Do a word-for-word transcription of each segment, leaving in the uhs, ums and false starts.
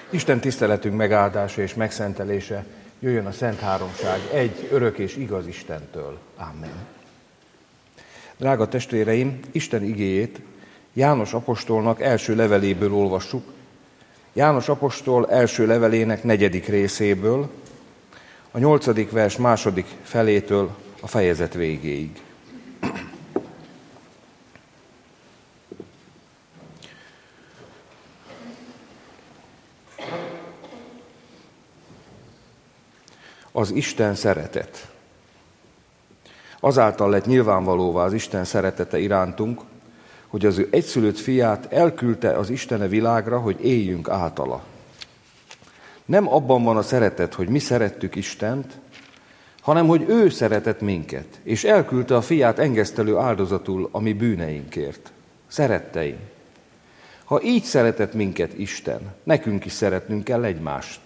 Isten tiszteletünk megáldása és megszentelése jöjjön a Szent Háromság egy örök és igaz Istentől. Amen. Drága testvéreim, Isten igéjét János apostolnak első leveléből olvassuk. János apostol első levelének negyedik részéből, a nyolcadik vers második felétől a fejezet végéig. Az Isten szeretet. Azáltal lett nyilvánvalóvá az Isten szeretete irántunk, hogy az ő egyszülött fiát elküldte az Istene világra, hogy éljünk általa. Nem abban van a szeretet, hogy mi szerettük Istent, hanem hogy ő szeretett minket, és elküldte a fiát engesztelő áldozatul a mi bűneinkért. Szeretteim, ha így szeretett minket Isten, nekünk is szeretnünk kell egymást.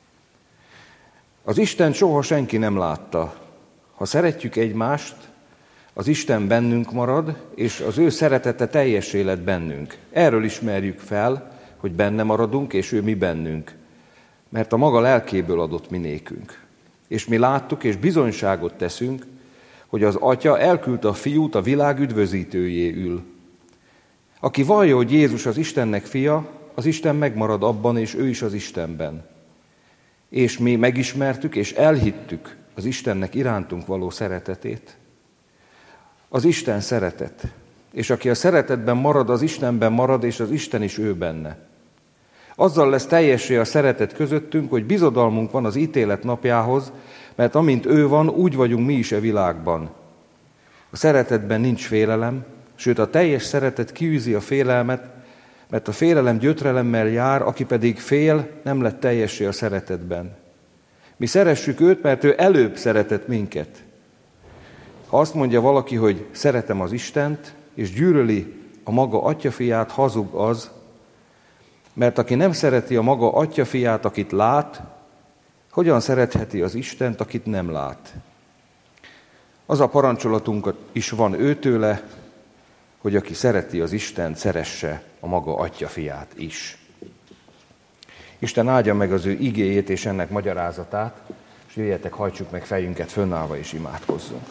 Az Isten soha senki nem látta. Ha szeretjük egymást, az Isten bennünk marad, és az ő szeretete teljessé lett bennünk. Erről ismerjük fel, hogy benne maradunk, és ő mi bennünk. Mert a maga lelkéből adott mi nékünk. És mi láttuk, és bizonyságot teszünk, hogy az Atya elküldte a Fiút a világ üdvözítőjéül. Aki vallja, hogy Jézus az Istennek fia, az Isten megmarad abban, és ő is az Istenben. És mi megismertük és elhittük az Istennek irántunk való szeretetét. Az Isten szeretet, és aki a szeretetben marad, az Istenben marad, és az Isten is ő benne. Azzal lesz teljessé a szeretet közöttünk, hogy bizodalmunk van az ítélet napjához, mert amint ő van, úgy vagyunk mi is e világban. A szeretetben nincs félelem, sőt a teljes szeretet kiűzi a félelmet, mert a félelem gyötrelemmel jár, aki pedig fél, nem lett teljessé a szeretetben. Mi szeressük őt, mert ő előbb szeretett minket. Ha azt mondja valaki, hogy szeretem az Istent, és gyűlöli a maga atyafiát, hazug az, mert aki nem szereti a maga atyafiát, akit lát, hogyan szeretheti az Istent, akit nem lát? Az a parancsolatunk is van őtőle, hogy aki szereti az Istent, szeresse a maga atyafiát is. Isten áldja meg az ő igéjét és ennek magyarázatát, és jöjjetek, hajtsuk meg fejünket fönnállva és imádkozzunk.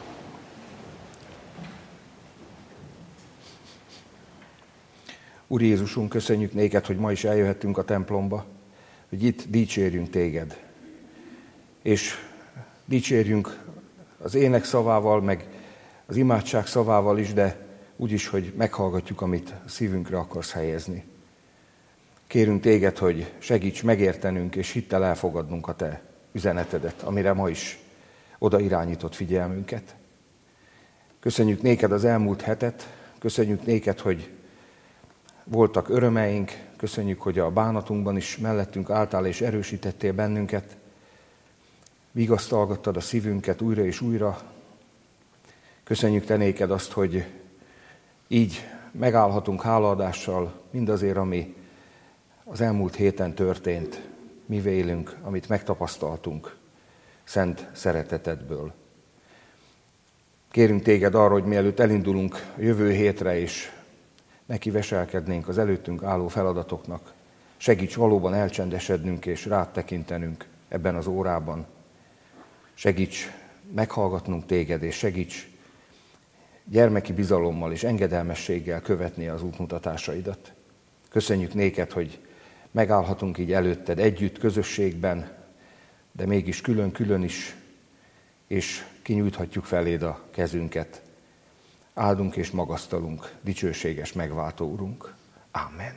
Úr Jézusunk, köszönjük néked, hogy ma is eljöhettünk a templomba, hogy itt dicsérjünk téged. És dicsérjünk az ének szavával, meg az imádság szavával is, de úgy is, hogy meghallgatjuk, amit a szívünkre akarsz helyezni. Kérünk téged, hogy segíts megértenünk és hittel elfogadnunk a te üzenetedet, amire ma is oda irányított figyelmünket. Köszönjük néked az elmúlt hetet, köszönjük néked, hogy voltak örömeink, köszönjük, hogy a bánatunkban is mellettünk álltál és erősítettél bennünket, vigasztalgattad a szívünket újra és újra. Köszönjük te néked azt, hogy így megállhatunk hálaadással mindazért, ami az elmúlt héten történt, mi vélünk, amit megtapasztaltunk szent szeretetedből. Kérünk téged arra, hogy mielőtt elindulunk a jövő hétre, és neki veselkednénk az előttünk álló feladatoknak, segíts valóban elcsendesednünk és rád tekintenünk ebben az órában. Segíts meghallgatnunk téged, és segíts gyermeki bizalommal és engedelmességgel követni az útmutatásaidat. Köszönjük néked, hogy megállhatunk így előtted együtt, közösségben, de mégis külön-külön is, és kinyújthatjuk feléd a kezünket. Áldunk és magasztalunk, dicsőséges megváltó Urunk. Amen.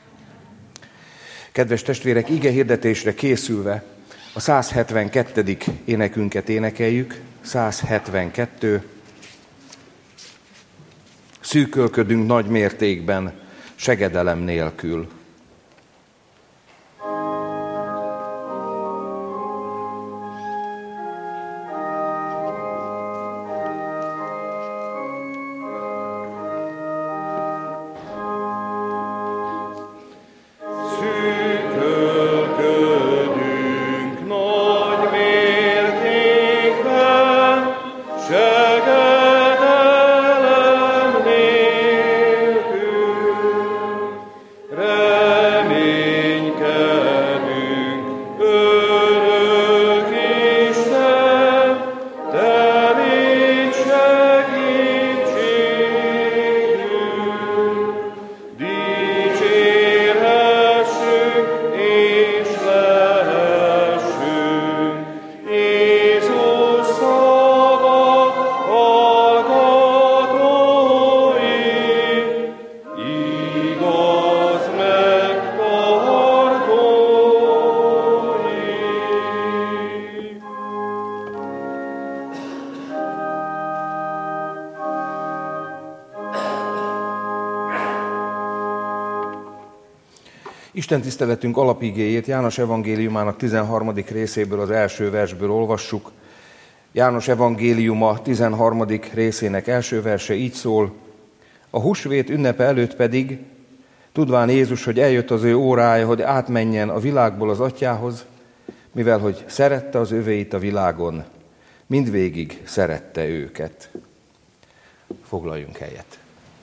Kedves testvérek, ige hirdetésre készülve a száz hetvenkettedik énekünket énekeljük, száz hetvenkettő. Szűkölködünk nagy mértékben, segedelem nélkül. Segedelem nélkül Isten tiszteletünk alapigéjét János evangéliumának tizenharmadik részéből, az első versből olvassuk. János evangéliuma tizenharmadik részének első verse így szól: a húsvét ünnepe előtt pedig, tudván Jézus, hogy eljött az ő órája, hogy átmenjen a világból az atyához, mivel hogy szerette az övéit a világon, mindvégig szerette őket. Foglaljunk helyet.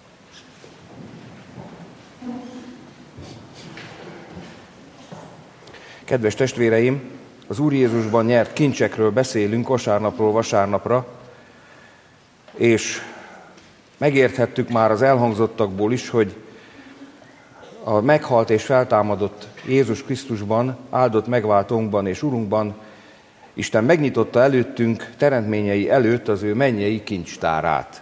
Kedves testvéreim, az Úr Jézusban nyert kincsekről beszélünk vasárnapról vasárnapra, és megérthettük már az elhangzottakból is, hogy a meghalt és feltámadott Jézus Krisztusban, áldott megváltónkban és Urunkban Isten megnyitotta előttünk, teremtményei előtt az ő mennyei kincstárát.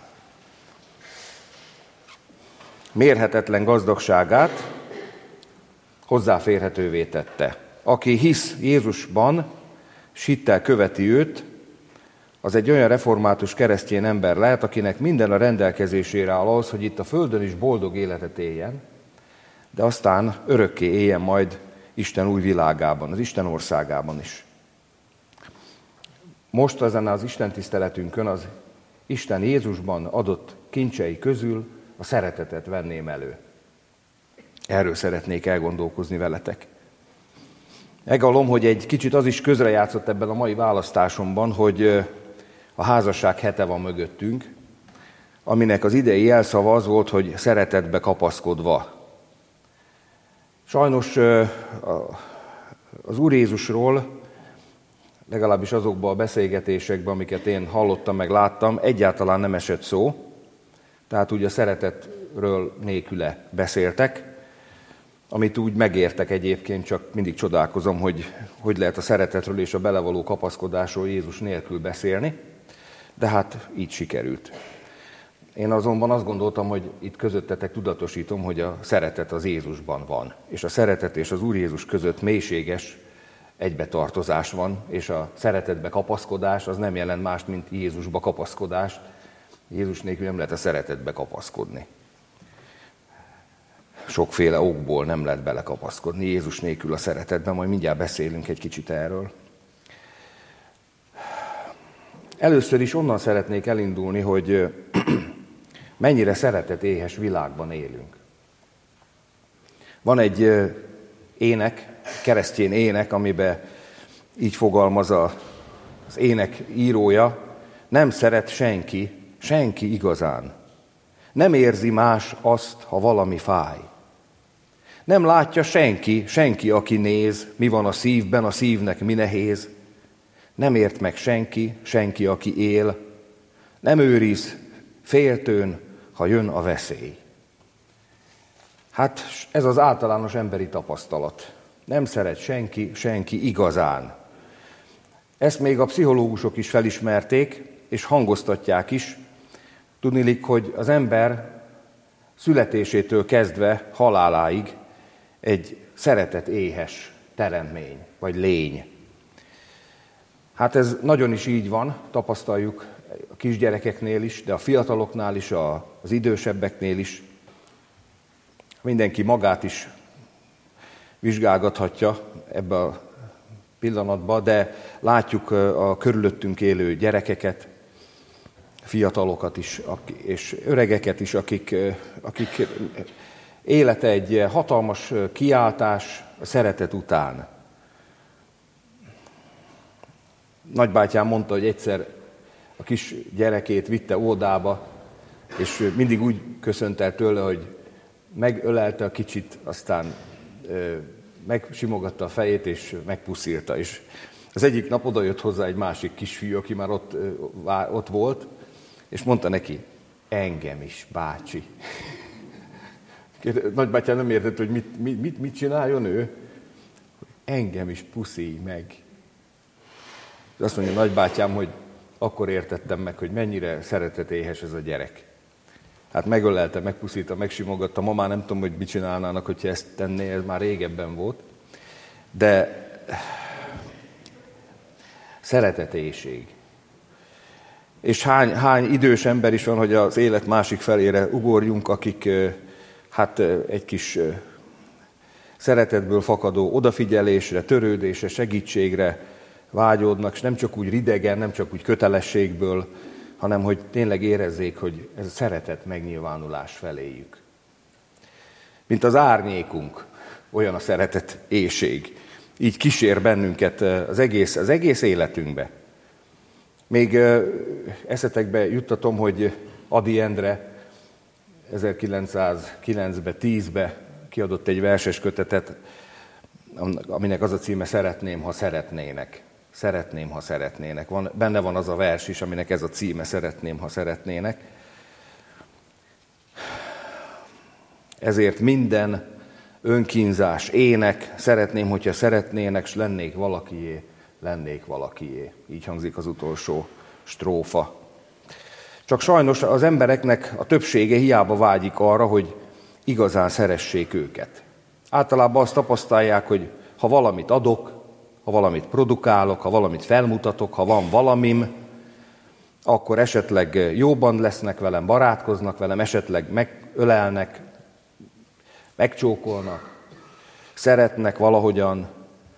Mérhetetlen gazdagságát hozzáférhetővé tette. Aki hisz Jézusban, s hittel követi őt, az egy olyan református keresztény ember lehet, akinek minden a rendelkezésére áll ahhoz, hogy itt a földön is boldog életet éljen, de aztán örökké éljen majd Isten új világában, az Isten országában is. Most ezen az Isten tiszteletünkön az Isten Jézusban adott kincsei közül a szeretetet venném elő. Erről szeretnék elgondolkozni veletek. Megalom, hogy egy kicsit az is közrejátszott ebben a mai választásomban, hogy a házasság hete van mögöttünk, aminek az idei jelszava az volt, hogy szeretetbe kapaszkodva. Sajnos az Úr Jézusról, legalábbis azokban a beszélgetésekben, amiket én hallottam, meg láttam, egyáltalán nem esett szó. Tehát úgy a szeretetről nélküle beszéltek, amit úgy megértek egyébként, csak mindig csodálkozom, hogy hogy lehet a szeretetről és a belevaló kapaszkodásról Jézus nélkül beszélni, de hát így sikerült. Én azonban azt gondoltam, hogy itt közöttetek tudatosítom, hogy a szeretet az Jézusban van, és a szeretet és az Úr Jézus között mélységes egybetartozás van, és a szeretetbe kapaszkodás az nem jelent mást, mint Jézusba kapaszkodást. Jézus nélkül nem lehet a szeretetbe kapaszkodni. Sokféle okból nem lehet belekapaszkodni Jézus nélkül a szeretetben, majd mindjárt beszélünk egy kicsit erről. Először is onnan szeretnék elindulni, hogy mennyire szeretetéhes világban élünk. Van egy ének, keresztény ének, amiben így fogalmaz az ének írója: nem szeret senki, senki igazán. Nem érzi más azt, ha valami fáj. Nem látja senki, senki, aki néz, mi van a szívben, a szívnek mi nehéz. Nem ért meg senki, senki, aki él. Nem őriz féltőn, ha jön a veszély. Hát ez az általános emberi tapasztalat. Nem szeret senki, senki igazán. Ezt még a pszichológusok is felismerték, és hangoztatják is. Tudniillik, hogy az ember születésétől kezdve haláláig egy szeretetéhes teremtmény, vagy lény. Hát ez nagyon is így van, tapasztaljuk a kisgyerekeknél is, de a fiataloknál is, az idősebbeknél is. Mindenki magát is vizsgálgathatja ebbe a pillanatba, de látjuk a körülöttünk élő gyerekeket, fiatalokat is, és öregeket is, akik, akik élete egy hatalmas kiáltás a szeretet után. Nagybátyám mondta, hogy egyszer a kis gyerekét vitte óvodába, és mindig úgy köszönt el tőle, hogy megölelte a kicsit, aztán megsimogatta a fejét, és megpuszilta. És az egyik nap odajött hozzá egy másik kisfiú, aki már ott, ott volt, és mondta neki: engem is, bácsi. Nagybátyám nem értett, hogy mit, mit, mit csináljon ő. Engem is puszíj meg. És azt mondja nagybátyám, hogy akkor értettem meg, hogy mennyire szeretetéhes ez a gyerek. Hát megölelte, megpuszítta, megsimogatta. Ma már nem tudom, hogy mit csinálnának, hogyha ezt tenné, ez már régebben volt. De szeretetéség. És hány, hány idős ember is van, hogy az élet másik felére ugorjunk, akik hát egy kis szeretetből fakadó odafigyelésre, törődésre, segítségre vágyódnak, és nem csak úgy ridegen, nem csak úgy kötelességből, hanem hogy tényleg érezzék, hogy ez a szeretet megnyilvánulás feléjük. Mint az árnyékunk, olyan a szeretet éhség. Így kísér bennünket az egész, az egész életünkbe. Még eszetekbe juttatom, hogy Ady Endre ezerkilencszázkilencben, tízben kiadott egy verses kötetet, aminek az a címe Szeretném, ha szeretnének. Szeretném, ha szeretnének. Van, benne van az a vers is, aminek ez a címe, Szeretném, ha szeretnének. Ezért minden önkínzás, ének, szeretném, hogyha szeretnének, s lennék valakié, lennék valakié. Így hangzik az utolsó strófa. Csak sajnos az embereknek a többsége hiába vágyik arra, hogy igazán szeressék őket. Általában azt tapasztalják, hogy ha valamit adok, ha valamit produkálok, ha valamit felmutatok, ha van valamim, akkor esetleg jóban lesznek velem, barátkoznak velem, esetleg megölelnek, megcsókolnak, szeretnek valahogyan,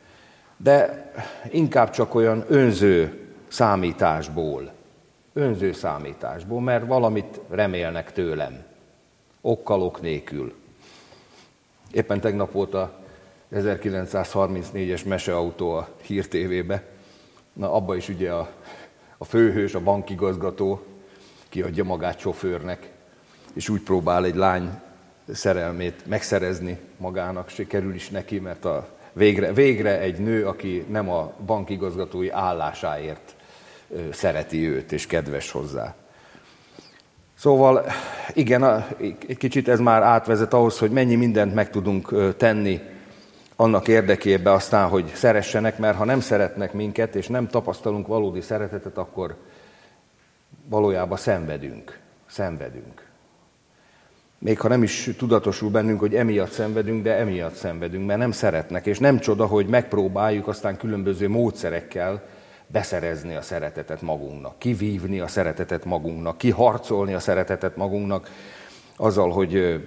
de inkább csak olyan önző számításból, önző számításból, mert valamit remélnek tőlem, okkal ok nélkül. Éppen tegnap volt a ezerkilencszázharmincnégyes meseautó a Hír té vébe. Na, abba is ugye a, a főhős, a bankigazgató kiadja magát sofőrnek, és úgy próbál egy lány szerelmét megszerezni magának, sikerül is neki, mert a végre, végre egy nő, aki nem a bankigazgatói állásáért szereti őt, és kedves hozzá. Szóval igen, egy kicsit ez már átvezet ahhoz, hogy mennyi mindent meg tudunk tenni annak érdekében aztán, hogy szeressenek, mert ha nem szeretnek minket, és nem tapasztalunk valódi szeretetet, akkor valójában szenvedünk. Szenvedünk. Még ha nem is tudatosul bennünk, hogy emiatt szenvedünk, de emiatt szenvedünk, mert nem szeretnek, és nem csoda, hogy megpróbáljuk aztán különböző módszerekkel beszerezni a szeretetet magunknak, kivívni a szeretetet magunknak, kiharcolni a szeretetet magunknak, azzal, hogy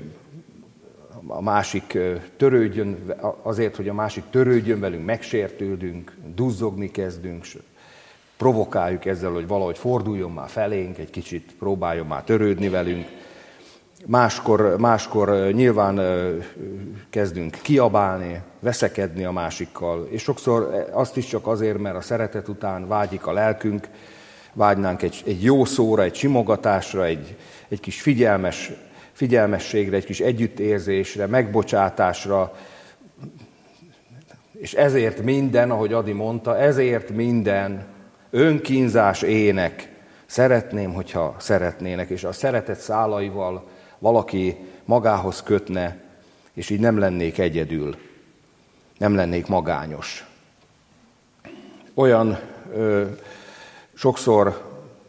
a másik törődjön, azért, hogy a másik törődjön velünk, megsértődünk, duzzogni kezdünk, provokáljuk ezzel, hogy valahogy forduljon már felénk, egy kicsit próbáljon már törődni velünk. Máskor, máskor nyilván kezdünk kiabálni, veszekedni a másikkal, és sokszor azt is csak azért, mert a szeretet után vágyik a lelkünk, vágynánk egy, egy jó szóra, egy simogatásra, egy, egy kis figyelmes, figyelmességre, egy kis együttérzésre, megbocsátásra, és ezért minden, ahogy Ady mondta, ezért minden önkínzás, ének, szeretném, hogyha szeretnének, és a szeretet szálaival valaki magához kötne, és így nem lennék egyedül, nem lennék magányos. Olyan ö, sokszor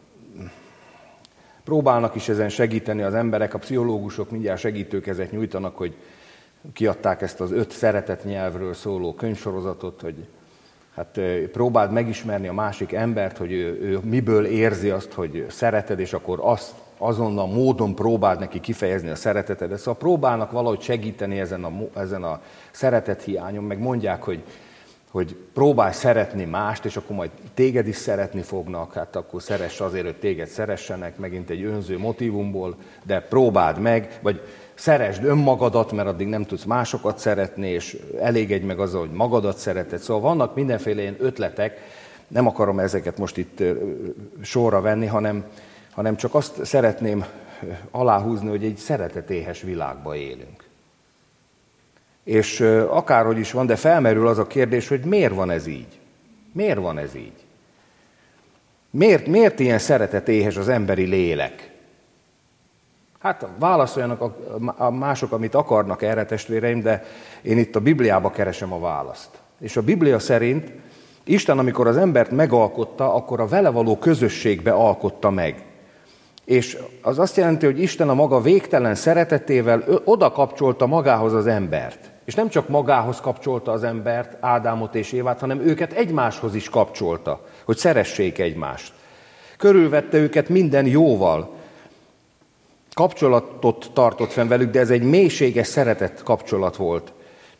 próbálnak is ezen segíteni az emberek, a pszichológusok mindjárt segítőkezet nyújtanak, hogy kiadták ezt az öt szeretet nyelvről szóló könyvsorozatot, hogy hát próbáld megismerni a másik embert, hogy ő, ő miből érzi azt, hogy szereted, és akkor azt azonnal módon próbáld neki kifejezni a szeretetedet. Szóval próbálnak valahogy segíteni ezen a, ezen a szeretet hiányon, meg mondják, hogy, hogy próbálj szeretni mást, és akkor majd téged is szeretni fognak, hát akkor szeress azért, hogy téged szeressenek, megint egy önző motívumból, de próbáld meg, vagy szeresd önmagadat, mert addig nem tudsz másokat szeretni, és elégedj meg azzal, hogy magadat szereted. Szóval vannak mindenféle ilyen ötletek, nem akarom ezeket most itt sorra venni, hanem, hanem csak azt szeretném aláhúzni, hogy egy szeretetéhes világban élünk. És akárhogy is van, de felmerül az a kérdés, hogy miért van ez így? Miért van ez így? Miért, miért ilyen szeretetéhes az emberi lélek? Hát válaszoljanak a, a mások, amit akarnak erre, testvéreim, de én itt a Bibliába keresem a választ. És a Biblia szerint Isten, amikor az embert megalkotta, akkor a vele való közösségbe alkotta meg. És az azt jelenti, hogy Isten a maga végtelen szeretetével oda kapcsolta magához az embert. És nem csak magához kapcsolta az embert, Ádámot és Évát, hanem őket egymáshoz is kapcsolta, hogy szeressék egymást. Körülvette őket minden jóval. Kapcsolatot tartott fenn velük, de ez egy mélységes szeretet kapcsolat volt.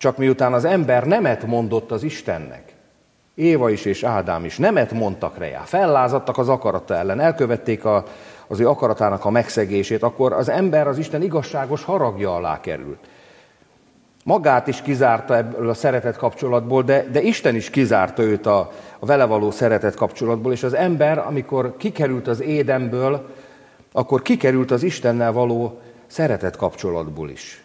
Csak miután az ember nemet mondott az Istennek, Éva is és Ádám is nemet mondtak rá, fellázadtak az akarata ellen, elkövették a, az ő akaratának a megszegését, akkor az ember az Isten igazságos haragja alá került. Magát is kizárta ebből a szeretet kapcsolatból, de, de Isten is kizárta őt a, a vele való szeretet kapcsolatból, és az ember, amikor kikerült az Édenből, akkor kikerült az Istennel való szeretet kapcsolatból is.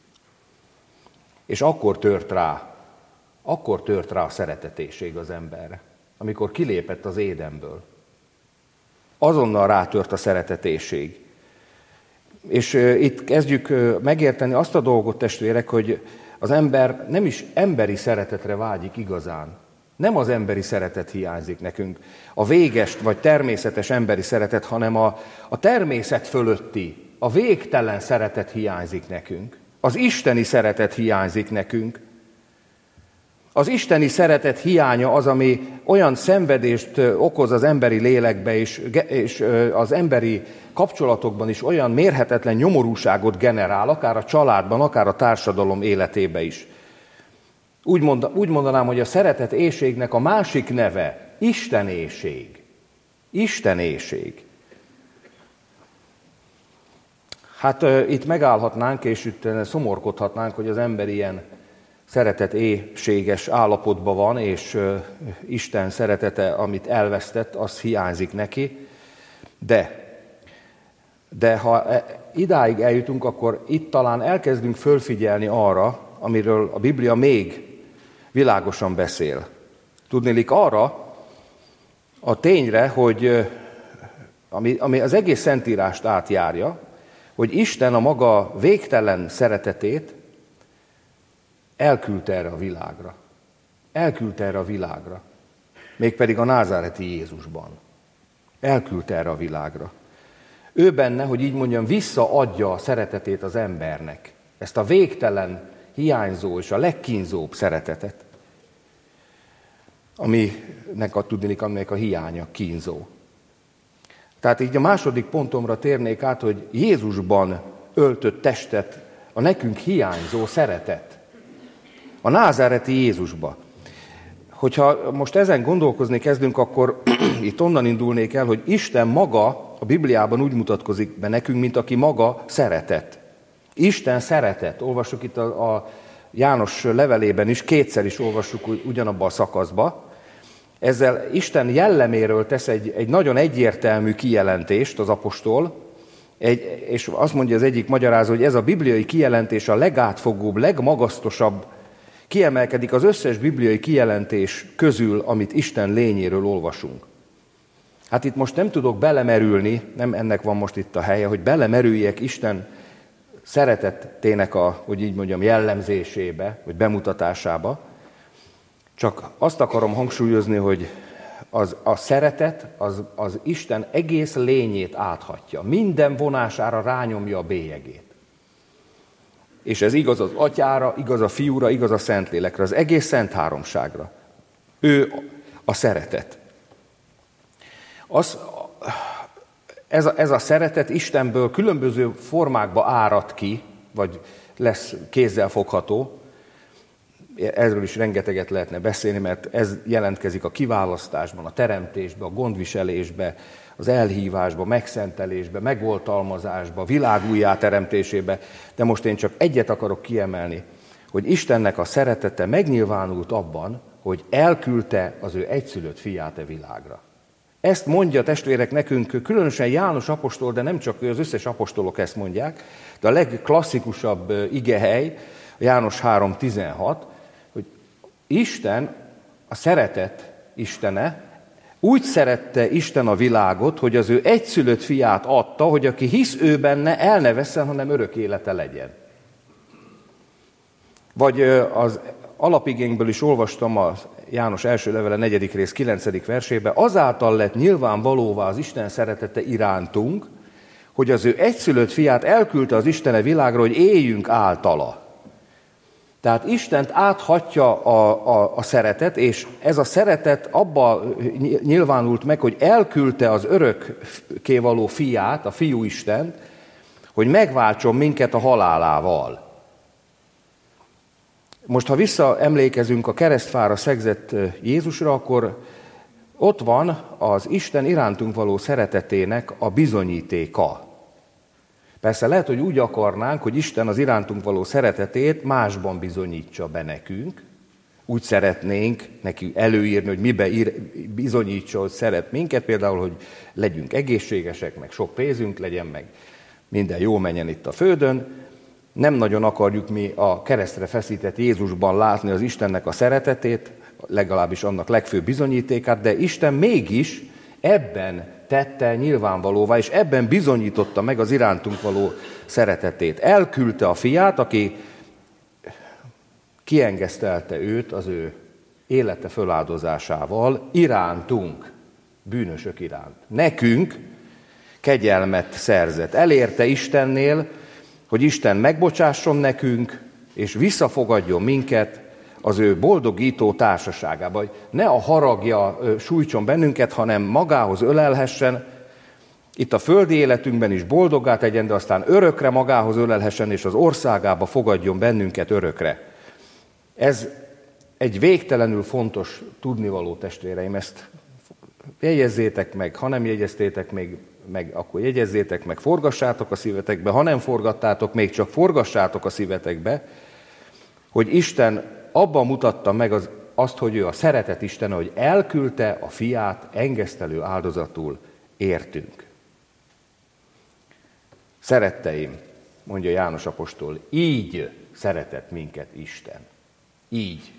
És akkor tört rá, akkor tört rá a szeretetéség az emberre, amikor kilépett az Édenből. Azonnal rátört a szeretetéség. És itt kezdjük megérteni azt a dolgot, testvérek, hogy az ember nem is emberi szeretetre vágyik igazán. Nem az emberi szeretet hiányzik nekünk, a véges vagy természetes emberi szeretet, hanem a, a természet fölötti, a végtelen szeretet hiányzik nekünk. Az isteni szeretet hiányzik nekünk. Az isteni szeretet hiánya az, ami olyan szenvedést okoz az emberi lélekbe, és, és az emberi kapcsolatokban is olyan mérhetetlen nyomorúságot generál, akár a családban, akár a társadalom életébe is. Úgy, mond, úgy mondanám, hogy a szeretet éhségnek a másik neve istenéség. Istenéség. Hát uh, itt megállhatnánk, és itt szomorkodhatnánk, hogy az ember ilyen szeretet éhséges állapotban van, és uh, Isten szeretete, amit elvesztett, az hiányzik neki. De, de ha idáig eljutunk, akkor itt talán elkezdünk fölfigyelni arra, amiről a Biblia még világosan beszél. Tudniillik arra a tényre, hogy ami, ami az egész Szentírást átjárja, hogy Isten a maga végtelen szeretetét elküldte erre a világra. Elküldte erre a világra. Mégpedig a názáreti Jézusban. Elküldte erre a világra. Ő benne, hogy így mondjam, visszaadja a szeretetét az embernek. Ezt a végtelen, hiányzó és a legkínzóbb szeretetet, aminek a tudniillik, aminek a hiánya kínzó. Tehát így a második pontomra térnék át, hogy Jézusban öltött testet a nekünk hiányzó szeretet. A názáreti Jézusba. Hogyha most ezen gondolkozni kezdünk, akkor itt onnan indulnék el, hogy Isten maga a Bibliában úgy mutatkozik be nekünk, mint aki maga szeretet. Isten szeretet. Olvassuk itt a, a János levelében is, kétszer is olvassuk ugyanabban a szakaszba. Ezzel Isten jelleméről tesz egy, egy nagyon egyértelmű kijelentést az apostol, egy, és azt mondja az egyik magyarázó, hogy ez a bibliai kijelentés a legátfogóbb, legmagasztosabb, kiemelkedik az összes bibliai kijelentés közül, amit Isten lényéről olvasunk. Hát itt most nem tudok belemerülni, nem ennek van most itt a helye, hogy belemerüljek Isten szeretetének a, hogy így mondjam, jellemzésébe, vagy bemutatásába. Csak azt akarom hangsúlyozni, hogy az, a szeretet az, az Isten egész lényét áthatja. Minden vonására rányomja a bélyegét. És ez igaz az Atyára, igaz a Fiúra, igaz a Szentlélekre, az egész Szent Háromságra. Ő a szeretet. Az, ez, a, ez a szeretet Istenből különböző formákba árad ki, vagy lesz kézzelfogható. Erről is rengeteget lehetne beszélni, mert ez jelentkezik a kiválasztásban, a teremtésben, a gondviselésben, az elhívásba, megszentelésbe, megoltalmazásba, világ újjáteremtésébe, de most én csak egyet akarok kiemelni, hogy Istennek a szeretete megnyilvánult abban, hogy elküldte az ő egyszülött fiát a világra. Ezt mondja, testvérek, nekünk, különösen János apostol, de nem csak ő, az összes apostolok ezt mondják, de a legklasszikusabb igehely, a János három tizenhat, hogy Isten, a szeretet Istene, úgy szerette Isten a világot, hogy az ő egyszülött fiát adta, hogy aki hisz ő benne, el ne vesszen, hanem örök élete legyen. Vagy az alapigénkből is olvastam a János első levele negyedik rész kilencedik versében, azáltal lett nyilvánvalóvá az Isten szeretete irántunk, hogy az ő egyszülött fiát elküldte az Istene világra, hogy éljünk általa. Tehát Istent áthatja a, a, a szeretet, és ez a szeretet abba nyilvánult meg, hogy elküldte az örökkévaló fiát, a Fiú Istent, hogy megváltson minket a halálával. most, ha visszaemlékezünk a keresztfára szegzett Jézusra, akkor ott van az Isten irántunk való szeretetének a bizonyítéka. Persze lehet, hogy úgy akarnánk, hogy Isten az irántunk való szeretetét másban bizonyítsa be nekünk. Úgy szeretnénk neki előírni, hogy mibe ír, bizonyítsa, hogy szeret minket, például, hogy legyünk egészségesek, meg sok pénzünk legyen, meg minden jól menjen itt a földön. Nem nagyon akarjuk mi a keresztre feszített Jézusban látni az Istennek a szeretetét, legalábbis annak legfőbb bizonyítékát, de Isten mégis ebben tette nyilvánvalóvá, és ebben bizonyította meg az irántunk való szeretetét. Elküldte a fiát, aki kiengesztelte őt az ő élete föláldozásával irántunk, bűnösök iránt. Nekünk kegyelmet szerzett. Elérte Istennél, hogy Isten megbocsásson nekünk, és visszafogadjon minket az ő boldogító társaságába. Hogy ne a haragja sújtson bennünket, hanem magához ölelhessen, itt a földi életünkben is boldoggá tegyen, de aztán örökre magához ölelhessen, és az országába fogadjon bennünket örökre. Ez egy végtelenül fontos tudnivaló, testvéreim, ezt jegyezzétek meg, ha nem jegyeztétek még meg, akkor jegyezzétek meg, forgassátok a szívetekbe, ha nem forgattátok, még csak forgassátok a szívetekbe, hogy Isten abban mutatta meg az, azt, hogy ő a szeretet Istene, hogy elküldte a fiát engesztelő áldozatul értünk. Szeretteim, mondja János apostol, így szeretett minket Isten. Így.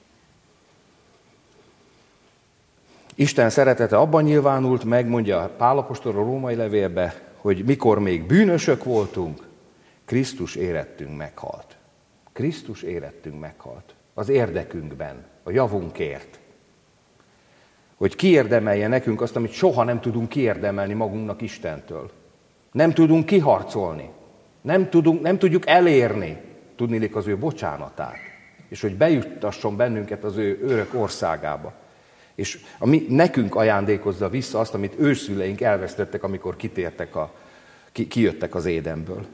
Isten szeretete abban nyilvánult meg, mondja Pál apostol a római levélbe, hogy mikor még bűnösök voltunk, Krisztus érettünk meghalt. Krisztus érettünk meghalt. Az érdekünkben, a javunkért. Hogy kiérdemelje nekünk azt, amit soha nem tudunk kiérdemelni magunknak Istentől. Nem tudunk kiharcolni. Nem, tudunk, nem tudjuk elérni, tudniillik az ő bocsánatát. És hogy bejuttasson bennünket az ő örök országába. És ami nekünk ajándékozza vissza azt, amit őszüleink elvesztettek, amikor kitértek a, ki, kijöttek az Édenből.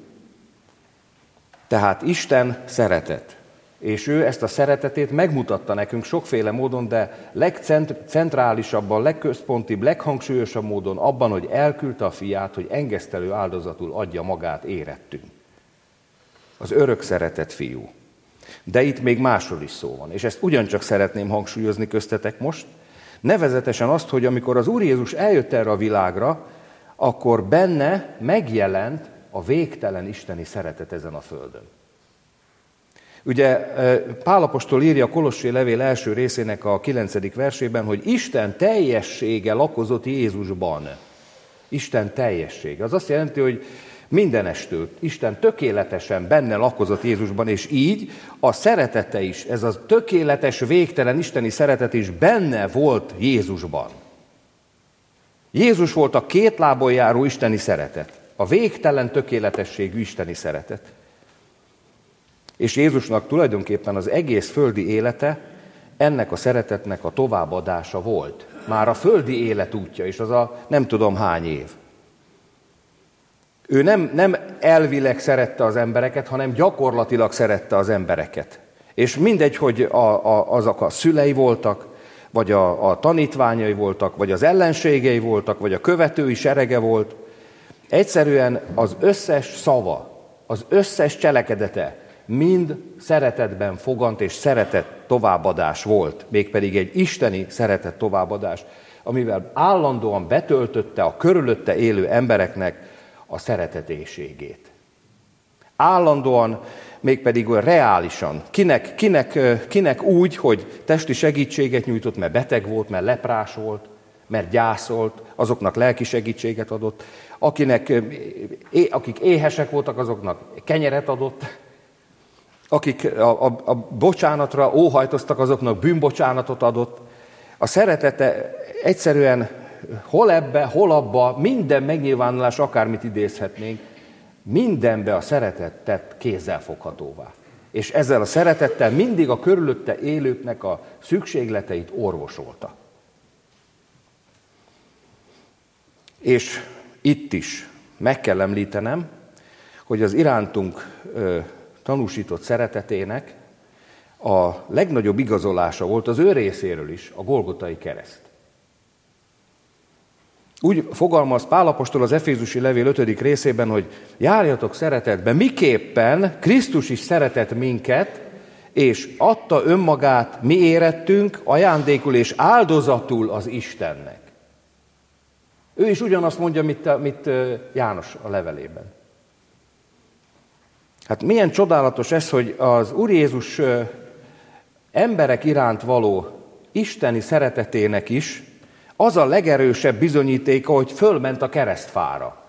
Tehát Isten szeretet. És ő ezt a szeretetét megmutatta nekünk sokféle módon, de legcentrálisabban, legközpontibb, leghangsúlyosabb módon abban, hogy elküldte a fiát, hogy engesztelő áldozatul adja magát érettünk. Az örök szeretett fiú. De itt még másról is szó van, és ezt ugyancsak szeretném hangsúlyozni köztetek most, nevezetesen azt, hogy amikor az Úr Jézus eljött erre a világra, akkor benne megjelent a végtelen isteni szeretet ezen a földön. Ugye Pál apostol írja a Kolossé levél első részének a kilencedik versében, hogy Isten teljessége lakozott Jézusban. Isten teljessége. Az azt jelenti, hogy mindenestől Isten tökéletesen benne lakozott Jézusban, és így a szeretete is, ez a tökéletes, végtelen isteni szeretet is benne volt Jézusban. Jézus volt a két lábon járó isteni szeretet, a végtelen tökéletességű isteni szeretet. És Jézusnak tulajdonképpen az egész földi élete ennek a szeretetnek a továbbadása volt. Már a földi élet útja, és az a nem tudom hány év. Ő nem, nem elvileg szerette az embereket, hanem gyakorlatilag szerette az embereket. És mindegy, hogy a, a, azok a szülei voltak, vagy a, a tanítványai voltak, vagy az ellenségei voltak, vagy a követői serege volt. Egyszerűen az összes szava, az összes cselekedete mind szeretetben fogant és szeretet továbbadás volt, mégpedig egy isteni szeretet továbbadás, amivel állandóan betöltötte a körülötte élő embereknek a szeretetéségét. Állandóan, mégpedig olyan reálisan. Kinek, kinek, kinek úgy, hogy testi segítséget nyújtott, mert beteg volt, mert leprás volt, mert gyászolt, azoknak lelki segítséget adott. Akinek, akik éhesek voltak, azoknak kenyeret adott. Akik a, a, a bocsánatra óhajtoztak, azoknak bűnbocsánatot adott. A szeretete egyszerűen hol ebbe, hol abba, minden megnyilvánulás, akármit idézhetnénk, mindenbe a szeretet tett kézzelfoghatóvá. És ezzel a szeretettel mindig a körülötte élőknek a szükségleteit orvosolta. És itt is meg kell említenem, hogy az irántunk ö, tanúsított szeretetének a legnagyobb igazolása volt az ő részéről is a Golgotai kereszt. Úgy fogalmaz Pál apostol az Efézusi levél ötödik részében, hogy járjatok szeretetben, miképpen Krisztus is szeretett minket, és adta önmagát mi érettünk ajándékul és áldozatul az Istennek. Ő is ugyanazt mondja, mint, mint János a levelében. Hát milyen csodálatos ez, hogy az Úr Jézus emberek iránt való isteni szeretetének is az a legerősebb bizonyítéka, hogy fölment a keresztfára.